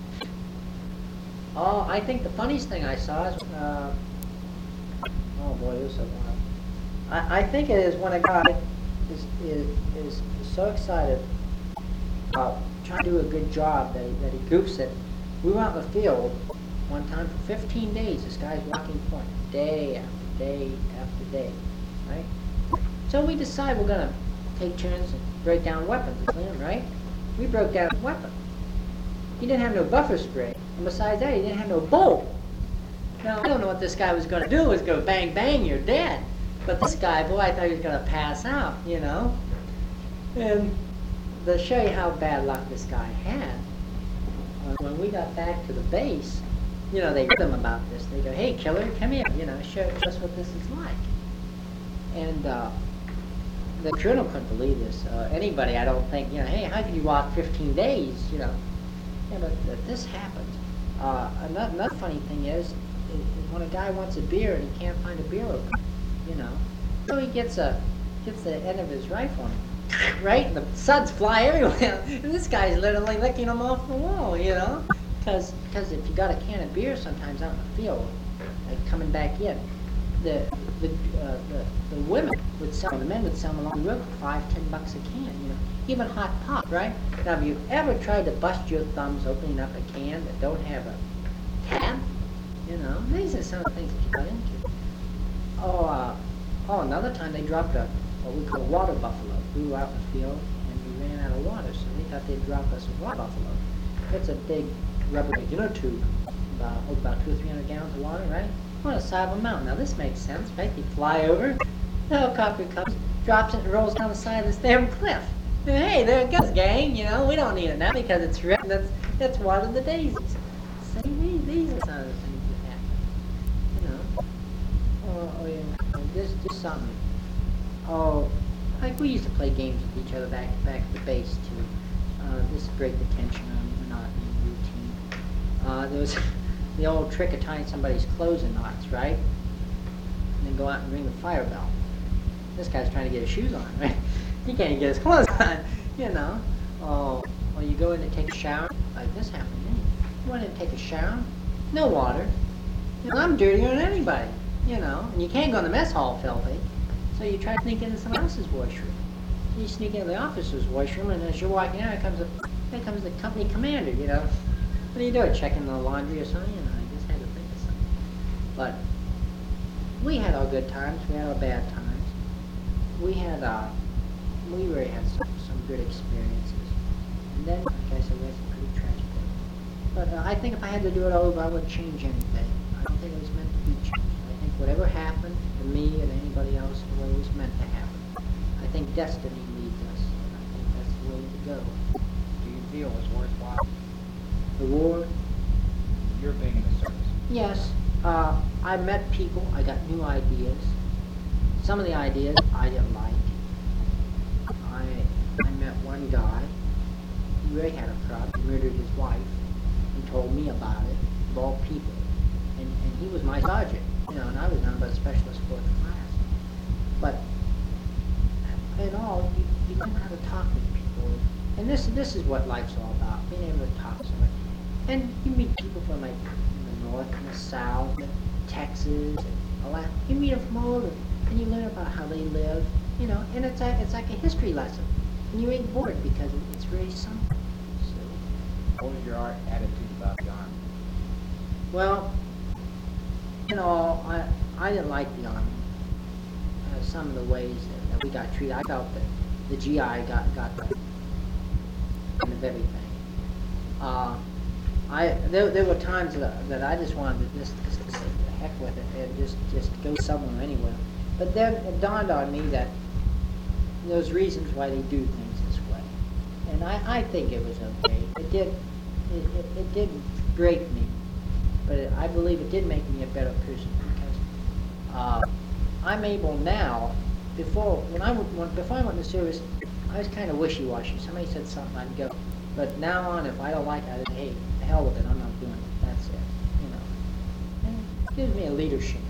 Oh, I think the funniest thing I saw is, oh boy, this is so wild. I think it is when a guy is so excited about trying to do a good job that he goofs it. We were out in the field one time for 15 days. This guy's walking point, day after day after day, right? So we decide we're going to take turns and break down weapons, right? We broke down a weapon. He didn't have no buffer spray, and besides that, he didn't have no bolt. Now, I don't know what this guy was going to do, was go bang, bang, you're dead. But this guy, boy, I thought he was going to pass out, And to show you how bad luck this guy had, when we got back to the base, they told him about this. They go, "Hey, killer, come here, show us what this is like." And the colonel couldn't believe this. Anybody, I don't think, hey, how can you walk 15 days, Yeah, but this happened. Another funny thing is when a guy wants a beer and he can't find a beer opener, So he gets the end of his rifle, right? And the suds fly everywhere. And this guy's literally licking them off the wall, Because if you got a can of beer sometimes out in the field, like coming back in, the women would sell, the men would sell them along the road for $5-10 a can, Even hot pop, right? Now, have you ever tried to bust your thumbs opening up a can that don't have a tab? These are some of the things that you got into. Oh, another time they dropped what we call a water buffalo. We were out in the field and we ran out of water, so they thought they'd drop us a water buffalo. It's a big rubber tube, about 200 or 300 gallons of water, right? on the side of a mountain. Now this makes sense, right? You fly over, the helicopter comes, drops it, and rolls down the side of this damn cliff. And hey, there it goes, gang. You know, we don't need it now because it's red. That's one of the daisies. See, these are some of the things that happen. You know, just something. Oh, like we used to play games with each other back at the base too. Just break the tension on monotony routine. There was the old trick of tying somebody's clothes in knots, right? And then go out and ring the fire bell. This guy's trying to get his shoes on, right? He can't even get his clothes on, you know. Or you go in to take a shower, like this happened to me. You went in to take a shower, no water. You know, I'm dirtier than anybody, you know. And you can't go in the mess hall filthy, so you try to sneak into someone else's washroom. You sneak into the officer's washroom, and as you're walking out, here comes the company commander, you know. What are you doing, checking the laundry or something? You know, I just had to think of something. But we had our good times, we had our bad times. We really had some good experiences. And then, like I said, we had some pretty tragic things. But I think if I had to do it over, I wouldn't change anything. I don't think it was meant to be changed. I think whatever happened to me and anybody else, the way it was meant to happen. I think destiny leads us, and I think that's the way to go. Do you feel it's worthwhile? The war, You're being in the service. yes. I met people, I got new ideas. Some of the ideas I didn't like. I met one guy, he really had a problem, he murdered his wife. He told me about it, of all people. And he was my sergeant, you know, and I was none but a specialist for the class. But in all, you learn how to talk with people. And this is what life's all about, being able to talk to somebody. And you meet people from like the north and the south, and Texas, and all that. You meet them from all over, and you learn about how they live, you know. And it's like a history lesson, and you ain't bored because it's very simple. So, What was your attitude about the Army? well, in all, I didn't like the Army. Some of the ways that we got treated, I felt that the GI got the end of everything. There were times that I just wanted to just to say the heck with it and just go somewhere anywhere. But then it dawned on me that there's reasons why they do things this way, and I think it was okay. It did break me, but I believe it did make me a better person because I'm able now. Before I went in the service, I was kind of wishy-washy. Somebody said something, I'd go. But now on, if I don't like it, I'd say, hey, the hell with it, I'm not doing it. That's it, you know. And it gives me a leadership